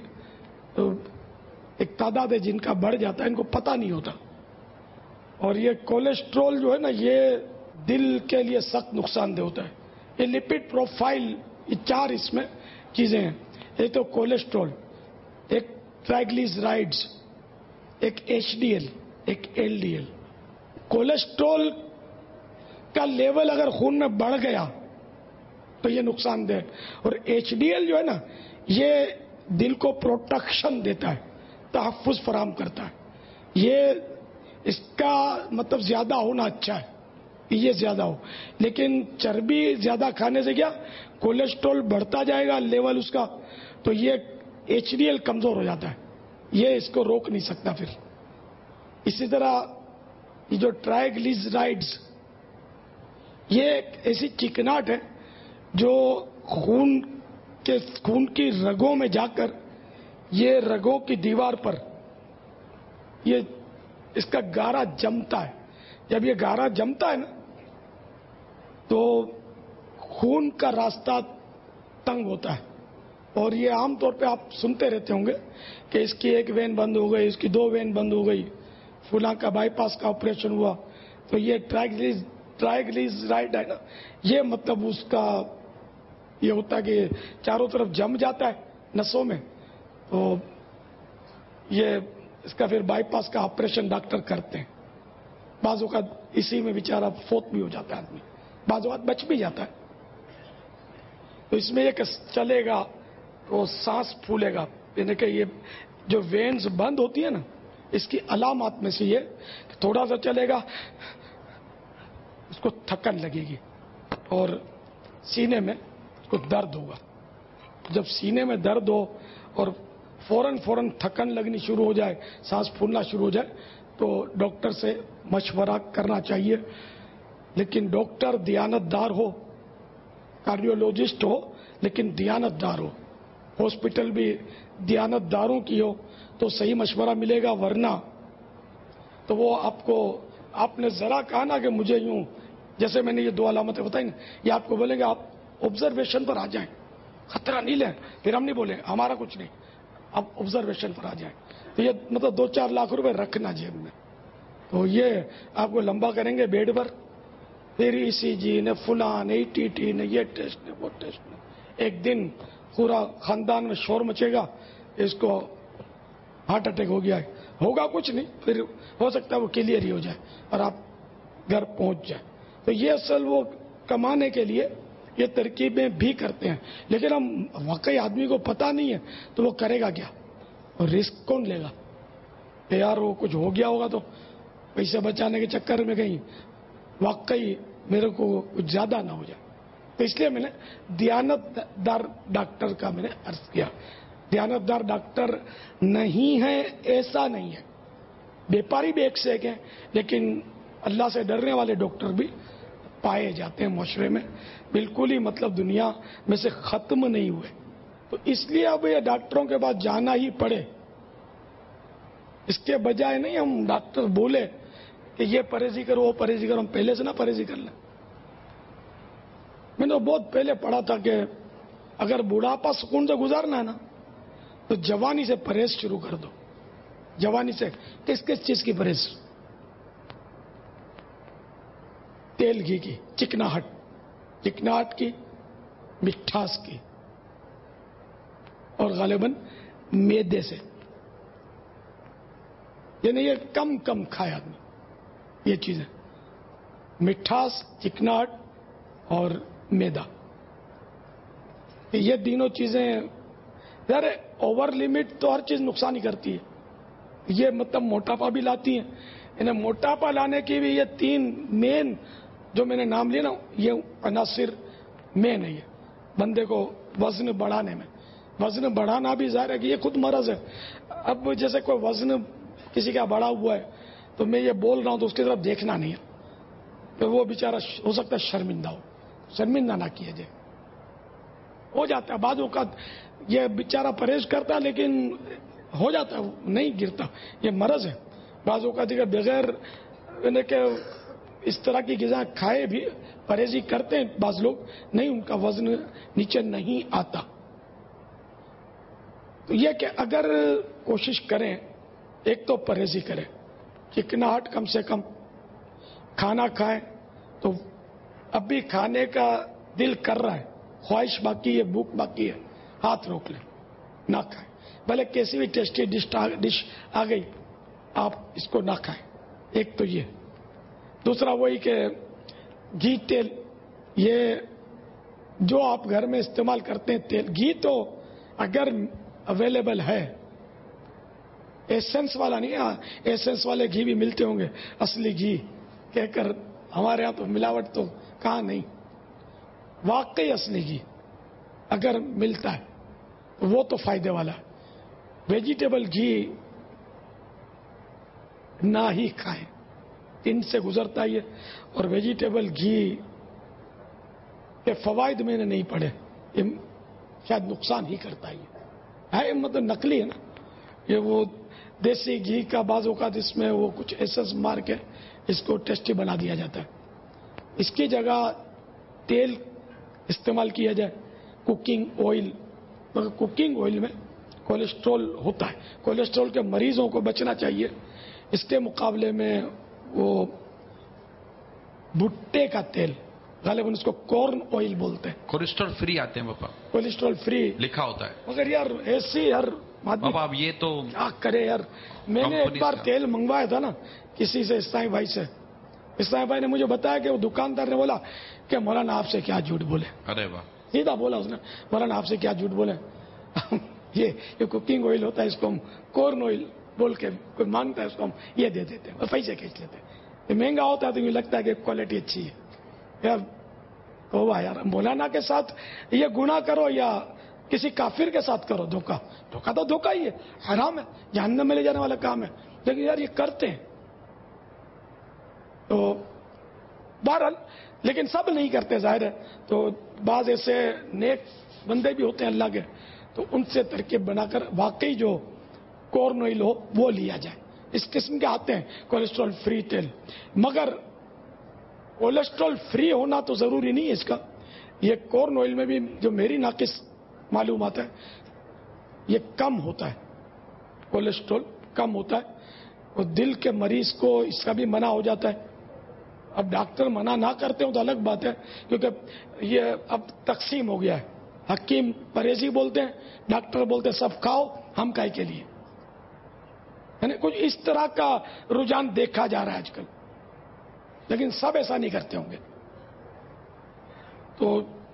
ایک تعداد ہے جن کا بڑھ جاتا ہے, ان کو پتہ نہیں ہوتا. اور یہ کولیسٹرول جو ہے نا یہ دل کے لیے سخت نقصان دہ ہوتا ہے. یہ لپڈ پروفائل, یہ چار اس میں چیزیں ہیں. ایک تو کولیسٹرول, ایک ٹرائیگلیسرائڈز, ایک ایچ ڈی ایل, ایک ایل ڈی ایل. کولیسٹرول کا لیول اگر خون میں بڑھ گیا تو یہ نقصان دہ. اور ایچ ڈی ایل جو ہے نا یہ دل کو پروٹیکشن دیتا ہے, تحفظ فراہم کرتا ہے. یہ اس کا مطلب زیادہ ہونا اچھا ہے, یہ زیادہ ہو. لیکن چربی زیادہ کھانے سے کیا کولیسٹرول بڑھتا جائے گا لیول اس کا, تو یہ ایچ ڈی ایل کمزور ہو جاتا ہے, یہ اس کو روک نہیں سکتا. پھر اسی طرح یہ جو ٹرائیگلیسرائڈز یہ ایک ایسی چکناٹ ہے جو خون کے خون کی رگوں میں جا کر یہ رگوں کی دیوار پر یہ اس کا گارا جمتا ہے. جب یہ گارا جمتا ہے نا تو خون کا راستہ تنگ ہوتا ہے. اور یہ عام طور پہ آپ سنتے رہتے ہوں گے کہ اس کی ایک وین بند ہو گئی, اس کی دو وین بند ہو گئی, فلاں کا بائی پاس کا آپریشن ہوا. تو یہ ٹرائیگلیز ٹرائیگلیسرائڈ ہے نا, یہ مطلب اس کا یہ ہوتا ہے کہ چاروں طرف جم جاتا ہے نسوں میں, تو یہ اس کا پھر بائی پاس کا آپریشن ڈاکٹر کرتے ہیں. بعض اوقات اسی میں بیچارہ فوت بھی ہو جاتا ہے آدمی, بعض اوقات بچ بھی جاتا ہے. تو اس میں یہ کہ چلے گا وہ سانس پھولے گا, یعنی کہ یہ جو وینز بند ہوتی ہے نا اس کی علامات میں سے یہ کہ تھوڑا سا چلے گا اس کو تھکن لگے گی اور سینے میں اس کو درد ہوگا. جب سینے میں درد ہو اور فوراً فوراً تھکن لگنی شروع ہو جائے, سانس پھولنا شروع ہو جائے, تو ڈاکٹر سے مشورہ کرنا چاہیے. لیکن ڈاکٹر دیانت دار ہو, کارڈیولوجسٹ ہو لیکن دیانت دار ہو, ہاسپٹل بھی دیانت داروں کی ہو تو صحیح مشورہ ملے گا. ورنہ تو وہ آپ کو, آپ نے ذرا کہا نا کہ مجھے یوں, جیسے میں نے یہ دو علامتیں بتائی نا, یہ آپ کو بولیں گے آپ آبزرویشن پر آ جائیں, خطرہ نہیں لیں. پھر ہم نہیں بولیں ہمارا کچھ نہیں, آپ آبزرویشن پر آ جائیں. تو یہ مطلب دو چار لاکھ روپے رکھنا جیب میں, تو یہ آپ کو لمبا کریں گے بیڈ پر, پھر ای سی جی نے فلان ای ٹی ٹی نے یہ ٹیسٹ نے وہ ٹیسٹ نے. ایک دن پورا خاندان میں شور مچے گا, اس کو ہارٹ اٹیک ہو گیا ہے. ہوگا کچھ نہیں, پھر ہو سکتا ہے وہ کلیئر ہی ہو جائے اور آپ گھر پہنچ جائیں. تو یہ اصل وہ کمانے کے لیے یہ ترکیبیں بھی کرتے ہیں. لیکن ہم واقعی آدمی کو پتہ نہیں ہے تو وہ کرے گا کیا, اور رسک کون لے گا؟ یار وہ کچھ ہو گیا ہوگا تو پیسے بچانے کے چکر میں کہیں واقعی میرے کو کچھ زیادہ نہ ہو جائے. تو اس لیے میں نے دیانت دار ڈاکٹر کا میں نے عرض کیا. دیانت دار ڈاکٹر نہیں ہے ایسا نہیں ہے, بیپاری بھی ایک سے ایک ہیں, لیکن اللہ سے ڈرنے والے ڈاکٹر بھی پائے جاتے ہیں معاشرے میں. بالکل ہی مطلب دنیا میں سے ختم نہیں ہوئے. تو اس لیے اب یہ ڈاکٹروں کے پاس جانا ہی پڑے. اس کے بجائے نہیں ہم ڈاکٹر بولے کہ یہ پرہیزی کرو وہ پرہیزی کرو، ہم پہلے سے نہ پرہیزی کر لیں. میں نے بہت پہلے پڑھا تھا کہ اگر بڑھاپا سکون سے گزارنا ہے نا تو جوانی سے پرہیز شروع کر دو. جوانی سے کس کس چیز کی پرہیز؟ تیل گھی کی، چکناہٹ چکناہٹ کی، مٹھاس کی، اور غالباً میدے سے. یعنی یہ کم کم کھائے آدمی یہ چیزیں، مٹھاس، چکناہٹ اور میدا. یہ تینوں چیزیں یار اوور لمٹ تو ہر چیز نقصان ہی کرتی ہے. یہ مطلب موٹاپا بھی لاتی ہیں. انہیں موٹاپا لانے کی بھی یہ تین مین جو میں نے نام لیے نا، یہ عناصر مین ہے. یہ بندے کو وزن بڑھانے میں، وزن بڑھانا بھی ظاہر ہے کہ یہ خود مرض ہے. اب جیسے کوئی وزن کسی کا بڑھا ہوا ہے تو میں یہ بول رہا ہوں تو اس کی طرف دیکھنا نہیں ہے، تو وہ بیچارہ ہو سکتا ہے شرمندہ ہو. شرمندہ نہ کیا جائے. ہو جاتا ہے بعض اوقات یہ بیچارہ پرہیز کرتا ہے لیکن ہو جاتا ہے، نہیں گرتا. یہ مرض ہے. بعض اوقات بغیر کہ اس طرح کی غذا کھائے بھی پرہیزی کرتے ہیں بعض لوگ، نہیں ان کا وزن نیچے نہیں آتا. تو یہ کہ اگر کوشش کریں ایک تو پرہیزی کریں، چکناہٹ کم سے کم، کھانا کھائیں تو اب بھی کھانے کا دل کر رہا ہے، خواہش باقی ہے، بھوک باقی ہے، ہاتھ روک لیں، نہ کھائیں. بھلے کیسی بھی ٹیسٹی ڈش آ گئی آپ اس کو نہ کھائیں. ایک تو یہ. دوسرا وہی کہ گھی تیل، یہ جو آپ گھر میں استعمال کرتے ہیں تیل، گھی تو اگر اویلیبل ہے، ایسنس والا نہیں. ہاں ایسنس والے گھی بھی ملتے ہوں گے، اصلی گھی کہہ کر ہمارے ہاں تو ملاوٹ تو کہاں نہیں. واقعی اصلی گھی اگر ملتا ہے تو وہ تو فائدے والا ہے. ویجیٹیبل گھی نہ ہی کھائیں، ان سے گزرتا ہی ہے. اور ویجیٹیبل گھی کے فوائد میں نے نہیں پڑھے، یہ شاید نقصان ہی کرتا ہے. مطلب نقلی ہے نا یہ، وہ دیسی گھی کا بعض اوقات اس میں وہ کچھ ایسنس مار کے اس کو ٹیسٹی بنا دیا جاتا ہے. اس کی جگہ تیل استعمال کیا جائے، کوکنگ آئل. مگر کوکنگ آئل میں کولیسٹرول ہوتا ہے، کولیسٹرول کے مریضوں کو بچنا چاہیے. اس کے مقابلے میں وہ بھٹے کا تیل، غالباً اس کو کارن آئل بولتے ہیں،
کولیسٹرول فری آتے ہیں باپا،
کولیسٹرول فری
لکھا ہوتا ہے.
مگر یار ایسی ہر
باپا اب یہ تو
کیا کرے یار. میں نے ایک بار تیل منگوایا تھا نا کسی سے، اسلامی بھائی سے. اسلامی بھائی نے مجھے بتایا کہ وہ دکاندار نے بولا کہ مولانا آپ سے کیا جھوٹ بولے.
ارے واہ،
سیدھا بولا اس نے، مولانا آپ سے کیا جھوٹ بولے. یہ یہ کوکنگ آئل ہوتا ہے، اس کو ہم کارن آئل بول کے کوئی مانگتا ہے اس کو ہم یہ دے دیتے ہیں اور پیسے کھینچ لیتے ہیں. یہ مہنگا ہوتا ہے تو یہ لگتا ہے کہ کوالٹی اچھی ہے. یار تو یار مولانا کے ساتھ یہ گناہ کرو یا کسی کافر کے ساتھ کرو دھوکہ، دھوکہ تو دھوکہ ہی ہے، حرام ہے، جہنم میں لے جانے والا کام ہے. لیکن یار یہ کرتے ہیں تو بہرحال، لیکن سب نہیں کرتے ظاہر ہے. تو بعض ایسے نیک بندے بھی ہوتے ہیں اللہ کے، تو ان سے ترکیب بنا کر واقعی جو کارن آئل ہو وہ لیا جائے. اس قسم کے آتے ہیں کولیسٹرول فری تیل. مگر کولیسٹرول فری ہونا تو ضروری نہیں ہے اس کا. یہ کارن آئل میں بھی جو میری ناقص معلومات ہے یہ کم ہوتا ہے، کولیسٹرول کم ہوتا ہے. اور دل کے مریض کو اس کا بھی منع ہو جاتا ہے. اب ڈاکٹر منع نہ کرتے ہوں تو الگ بات ہے، کیونکہ یہ اب تقسیم ہو گیا ہے. حکیم پرہیزی بولتے ہیں، ڈاکٹر بولتے ہیں سب کھاؤ، ہم کائے کے لیے. یعنی کچھ اس طرح کا رجحان دیکھا جا رہا ہے آج کل، لیکن سب ایسا نہیں کرتے ہوں گے. تو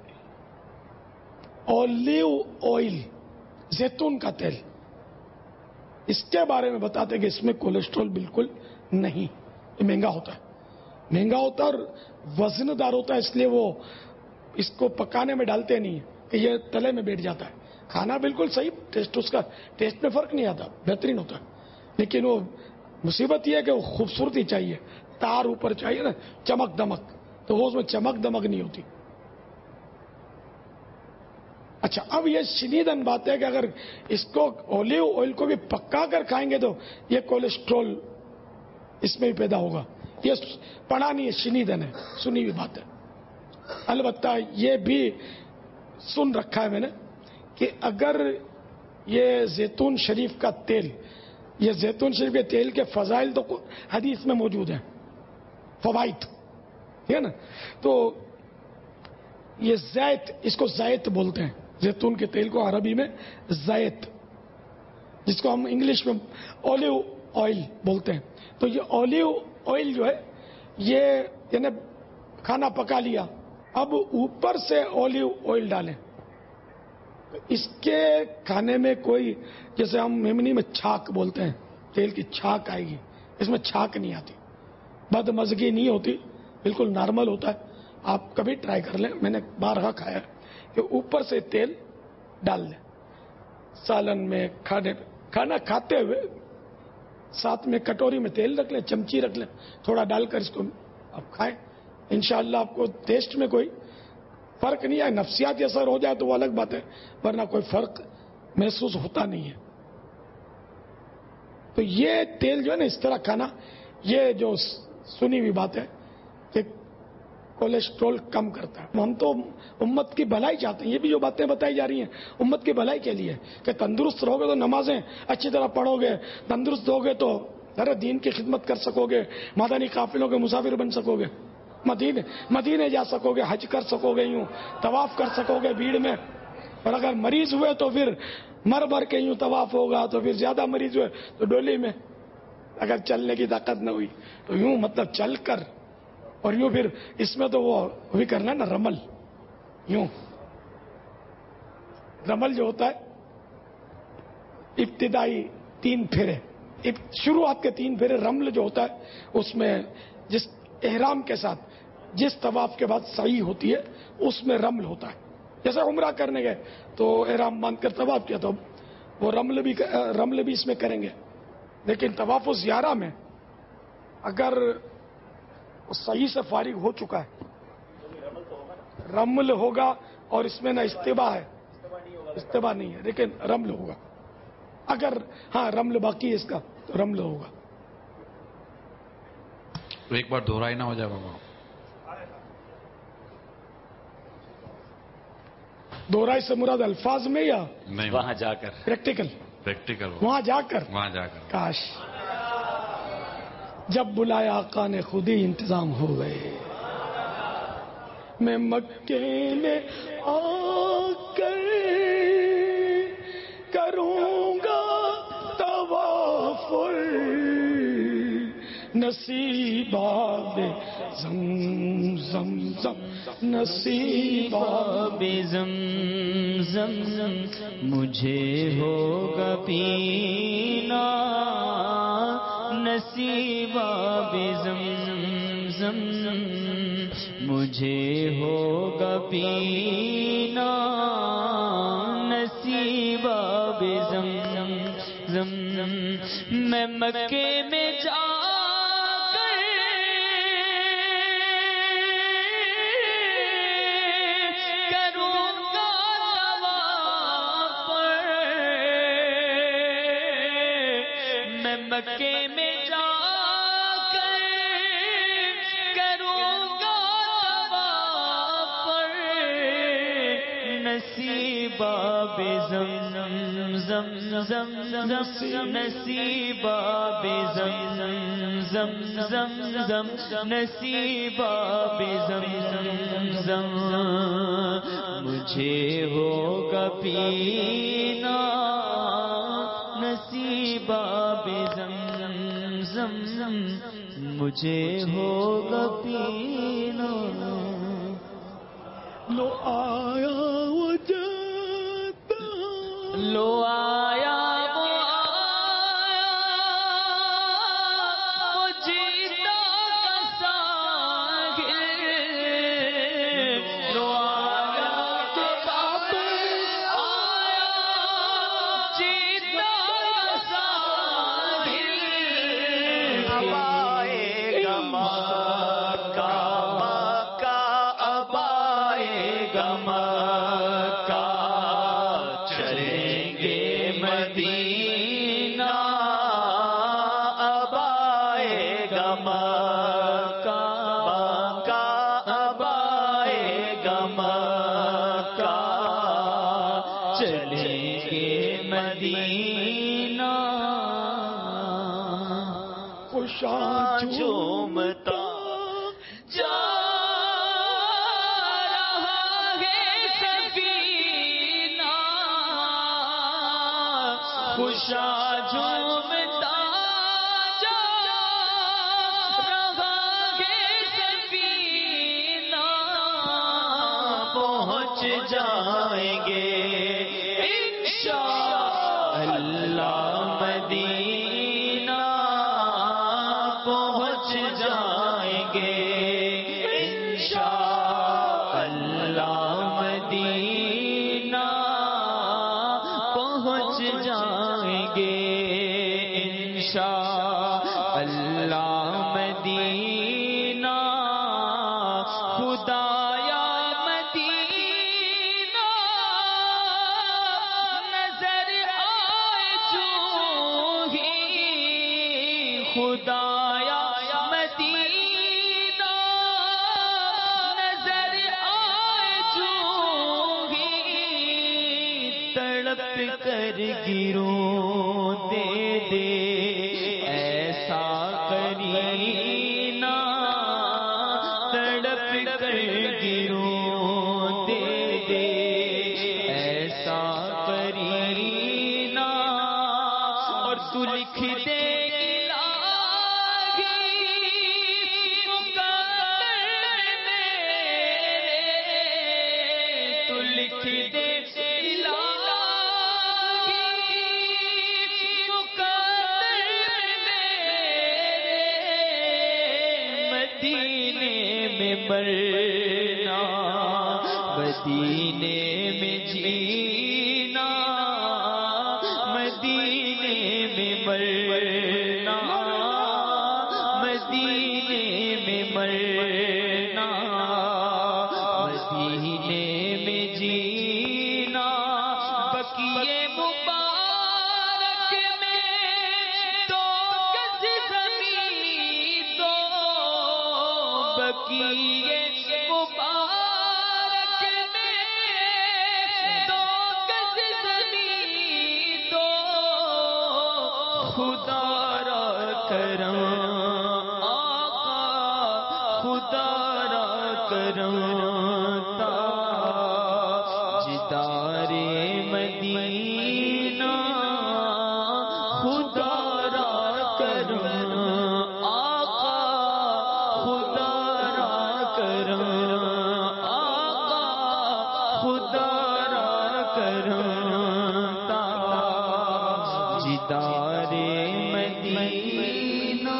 اولیو آئل، زیتون کا تیل، اس کے بارے میں بتاتے ہیں کہ اس میں کولیسٹرول بالکل نہیں. یہ مہنگا ہوتا ہے، مہنگا ہوتا ہے اور وزن دار ہوتا ہے، اس لیے وہ اس کو پکانے میں ڈالتے نہیں ہیں کہ یہ تلے میں بیٹھ جاتا ہے. کھانا بالکل صحیح، ٹیسٹ اس کا ٹیسٹ میں فرق نہیں آتا، بہترین ہوتا ہے. لیکن وہ مصیبت یہ ہے کہ وہ خوبصورتی چاہیے، تار اوپر چاہیے نا، چمک دمک، تو وہ اس میں چمک دمک نہیں ہوتی. اچھا اب یہ شنیدن بات ہے کہ اگر اس کو اولیو آئل کو بھی پکا کر کھائیں گے تو یہ کولیسٹرول اس میں بھی پیدا ہوگا. یہ پڑھا نہیں ہے، شنیدن ہے، سنی ہوئی بات ہے. البتہ یہ بھی سن رکھا ہے میں نے کہ اگر یہ زیتون شریف کا تیل، یہ زیتون شریف کے تیل کے فضائل تو حدیث میں موجود ہیں، فوائد ٹھیک ہے نا. تو یہ زیت، اس کو زیت بولتے ہیں، زیتون کے تیل کو عربی میں زیت، جس کو ہم انگلش میں اولیو آئل بولتے ہیں. تو یہ اولیو آئل جو ہے یہ یعنی کھانا پکا لیا، اب اوپر سے اولیو آئل ڈالیں. اس کے کھانے میں کوئی، جیسے ہم میمنی میں چھاک بولتے ہیں، تیل کی چھاک آئے گی، اس میں چھاک نہیں آتی، بد مزگی نہیں ہوتی، بالکل نارمل ہوتا ہے. آپ کبھی ٹرائی کر لیں، میں نے بارہا کھایا کہ اوپر سے تیل ڈال لیں سالن میں، کھانے کھانا کھاتے ہوئے ساتھ میں کٹوری میں تیل رکھ لیں، چمچی رکھ لیں، تھوڑا ڈال کر اس کو آپ کھائیں. انشاءاللہ آپ کو ٹیسٹ میں کوئی فرق نہیں ہے. نفسیاتی اثر ہو جائے تو وہ الگ بات ہے، ورنہ کوئی فرق محسوس ہوتا نہیں ہے. تو یہ تیل جو ہے نا اس طرح کھانا، یہ جو سنی ہوئی بات ہے کہ کولیسٹرول کم کرتا ہے. ہم تو امت کی بھلائی چاہتے ہیں. یہ بھی جو باتیں بتائی جا رہی ہیں امت کی بھلائی کے لیے کہ تندرست رہو گے تو نمازیں اچھی طرح پڑھو گے، تندرست ہوگے تو ذرا دین کی خدمت کر سکو گے، مدنی قافلوں کے مسافر بن سکو گے، مدینے مدینے جا سکو گے، حج کر سکو گے، یوں طواف کر سکو گے بھیڑ میں. اور اگر مریض ہوئے تو پھر مر مر کے یوں طواف ہوگا، تو پھر زیادہ مریض ہوئے تو ڈولی میں، اگر چلنے کی طاقت نہ ہوئی تو یوں مطلب چل کر، اور یوں پھر اس میں تو وہ بھی کرنا ہے نا رمل. یوں رمل جو ہوتا ہے ابتدائی تین پھیرے، شروعات کے تین پھیرے، رمل جو ہوتا ہے اس میں جس احرام کے ساتھ جس طواف کے بعد سعی ہوتی ہے اس میں رمل ہوتا ہے. جیسے عمرہ کرنے گئے تو احرام باندھ کر طواف کیا تو وہ رمل بھی رمل بھی اس میں کریں گے. لیکن طواف زیارہ میں اگر صحیح سے فارغ ہو چکا ہے رمل ہوگا، اور اس میں نہ استباح ہے، استباح نہیں ہے لیکن رمل ہوگا. اگر ہاں رمل باقی ہے اس کا تو رمل ہوگا.
تو ایک بار دہرائی نہ ہو جائے بابا.
دہرائی سے مراد الفاظ میں یا
نہیں
وہاں جا کر
پریکٹیکل؟
پریکٹیکل
وہاں جا کر
وہاں جا کر
کاش جب بلایا آقا نے خود ہی انتظام ہو گئے. میں مکے میں آ کر کروں گا طواف نصیب آب زمزم زم نصیب آب
زمزم مجھے ہوگا پینا نصیب آب زمزم مجھے ہوگا پینا نصیب آب زمزم. میں مکے میں جا مکے میں جا کر کروں گا طواف نصیب آب زمزم نصیب آب زمزم نصیب آب زمزم مجھے ہوگا پینا نصیب آب زمزم مجھے ہوگا پینا.
لو آیا وہ جاتا،
لو آیا وہ آیا وہ جیتا کا ساحل. لو آیا تو باب آیا جیتا کا ساحل. اب آئے گا مکہ مکہ اب آئے گا مکہ مکہ کعبہ مکہ چلیں گے مدینہ
خوشا
جھومتا جا رہا ہے سفینہ خوشا جھومتا جا رہا ہے سفینہ پہنچ جائیں گے انشاءاللہ مدینہ پہنچ جائیں گے انشاءاللہ مدینہ پہنچ جائیں گے انشاءاللہ مدینہ خدایا مدینہ نظر آئے جو ہی خدایا مدینہ نظر آئے جو ہی تڑپ کر گروں دے دے ایسا کرینہ تڑپ کر گروں دے دے ایسا کرینہ اور تو لکھ دے مرنا مدینے میں جینا مدینے میں مرنا مدینے میں مرنا مدینے میں جینا بقیے مبارک میں دو گز زمین دو بقیے مبارک میں دو گز زمین دو خدا را کرم آقا خدا را کرم تاجدار مدینہ خدا را کرم آقا خدا را کرم آقا خدا را کرم تاجدار مدینہ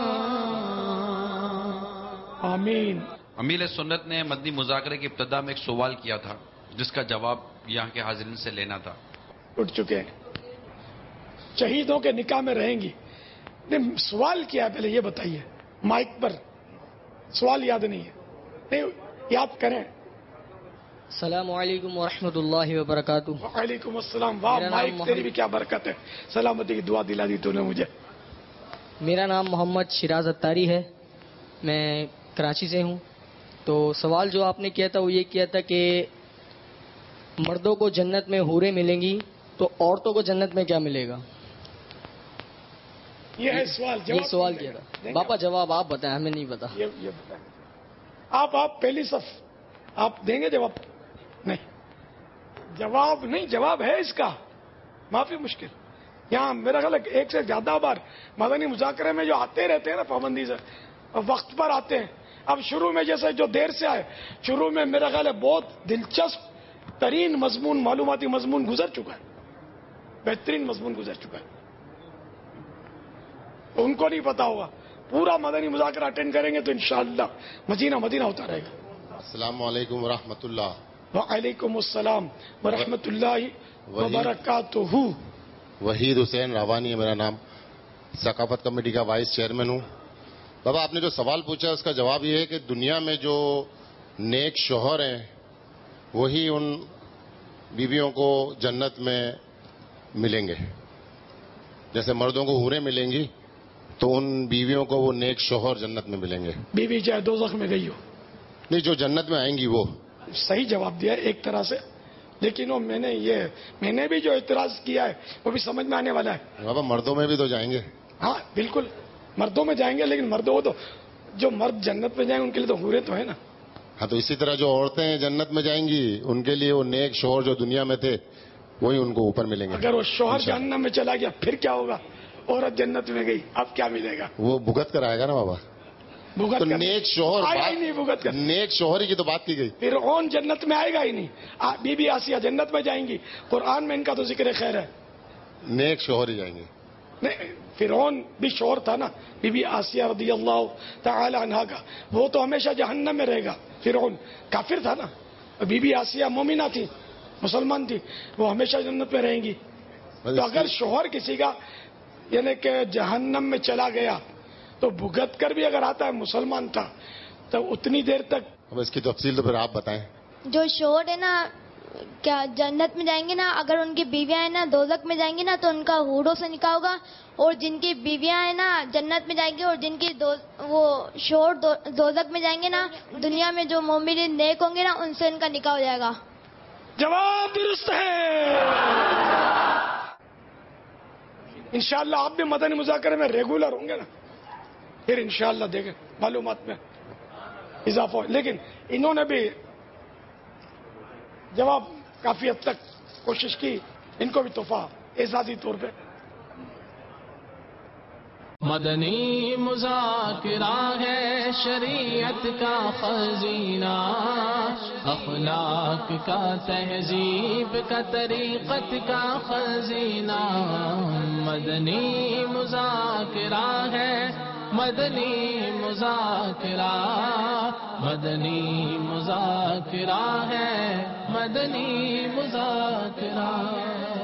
آمین.
امیل سنت نے مدنی مذاکرے کی ابتدا میں ایک سوال کیا تھا جس کا جواب یہاں کے حاضرین سے لینا تھا.
اٹھ چکے ہیں. شہیدوں کے نکاح میں رہیں گی. نہیں سوال کیا ہے پہلے یہ بتائیے مائک پر سوال یاد نہیں ہے نہیں یاد کریں.
السلام علیکم ورحمۃ اللہ وبرکاتہ.
وعلیکم السلام. واہ مائک تیری بھی کیا برکت ہے. سلامتی کی دعا دلا دی تو نے مجھے.
میرا نام محمد شیراز اتاری ہے. میں کراچی سے ہوں. تو سوال جو آپ نے کیا تھا وہ یہ کیا تھا کہ مردوں کو جنت میں حوریں ملیں گی تو عورتوں کو جنت میں کیا ملے گا؟
یہ ہے سوال.
یہ سوال کیا تھا. باپا جواب آپ بتائیں ہمیں نہیں پتا.
یہ بتائیں آپ آپ پہلی صف آپ دیں گے جواب؟ نہیں جواب نہیں. جواب ہے اس کا معافی مشکل. یہاں میرا خیال ہے ایک سے زیادہ بار مدنی مذاکرے میں جو آتے رہتے ہیں نا پابندی سے وقت پر آتے ہیں. اب شروع میں جیسے جو دیر سے آئے شروع میں میرا خیال ہے بہت دلچسپ ترین مضمون معلوماتی مضمون گزر چکا ہے. بہترین مضمون گزر چکا ہے. ان کو نہیں پتا ہوگا. پورا مدنی مذاکرہ اٹینڈ کریں گے تو انشاءاللہ مدینہ مدینہ ہوتا رہے گا.
السلام علیکم ورحمۃ اللہ.
وعلیکم السلام ورحمۃ اللہ وبرکاتہ.
وحید حسین راوانی ہے میرا نام. ثقافت کمیٹی کا وائس چیئرمین ہوں. بابا آپ نے جو سوال پوچھا اس کا جواب یہ ہے کہ دنیا میں جو نیک شوہر ہیں وہی ان بیویوں کو جنت میں ملیں گے. جیسے مردوں کو حوریں ملیں گی تو ان بیویوں کو وہ نیک شوہر جنت میں ملیں گے.
بیوی چاہے دوزخ میں گئی ہو.
نہیں, جو جنت میں آئیں گی وہ.
صحیح جواب دیا ایک طرح سے, لیکن وہ میں نے یہ میں نے بھی جو اعتراض کیا ہے وہ بھی سمجھ میں آنے والا ہے.
بابا مردوں میں بھی تو جائیں گے.
ہاں بالکل, مردوں میں جائیں گے, لیکن مردوں تو جو مرد جنت میں جائیں گے ان کے لیے تو حوریں تو ہے نا.
ہاں, تو اسی طرح جو عورتیں جنت میں جائیں گی ان کے لیے وہ نیک شوہر جو دنیا میں تھے وہی ان کو اوپر ملیں گے.
اگر وہ شوہر جہنم میں چلا گیا پھر کیا ہوگا؟ عورت جنت میں گئی, اب کیا ملے گا؟
وہ بھگت کر آئے گا نا بابا.
بھگت
تو
کر
نیک شوہر
آئے ہی نہیں, بھگت کر
نیک شوہر کی تو بات کی گئی.
فرعون جنت میں آئے گا ہی نہیں. بی بی آسیہ جنت میں جائیں گی, قرآن میں ان کا تو ذکر خیر ہے.
نیک شوہر ہی جائیں گے.
نہیں, فرعون بھی شوہر تھا نا, بی بی آسیہ رضی اللہ تعالی عنہا کا, وہ تو ہمیشہ جہنم میں رہے گا. فرعون کافر تھا نا, بی بی آسیہ مومنہ تھی, مسلمان تھی, وہ ہمیشہ جنت میں رہیں گی. تو اگر شوہر کسی کا یعنی کہ جہنم میں چلا گیا تو بھگت کر بھی اگر آتا ہے, مسلمان تھا, تو اتنی دیر تک.
اب اس کی تفصیل تو پھر آپ بتائیں.
جو شوہر ہے نا کیا جنت میں جائیں گے نا, اگر ان کی بیویاں ہیں نا دوزخ میں جائیں گی نا تو ان کا حوروں سے نکاح ہوگا, اور جن کی بیویاں ہیں نا جنت میں جائیں گی اور جن کی دو وہ شوہر دوزخ میں جائیں گے نا, دنیا میں جو مومن نیک ہوں گے نا ان سے ان کا نکاح ہو جائے گا.
جواب درست ہے. انشاءاللہ آپ بھی مدنی مذاکرے میں ریگولر ہوں گے نا, پھر انشاءاللہ دیکھیں معلومات میں اضافہ. لیکن انہوں نے بھی جواب کافی حد تک کوشش کی, ان کو بھی تحفہ اعزازی طور پہ.
مدنی مذاکرہ ہے شریعت کا خزینہ, اخلاق کا تہذیب کا طریقت کا خزینہ. مدنی مذاکرہ ہے, مدنی مذاکرہ, مدنی مذاکرہ ہے, مدنی مذاکرہ.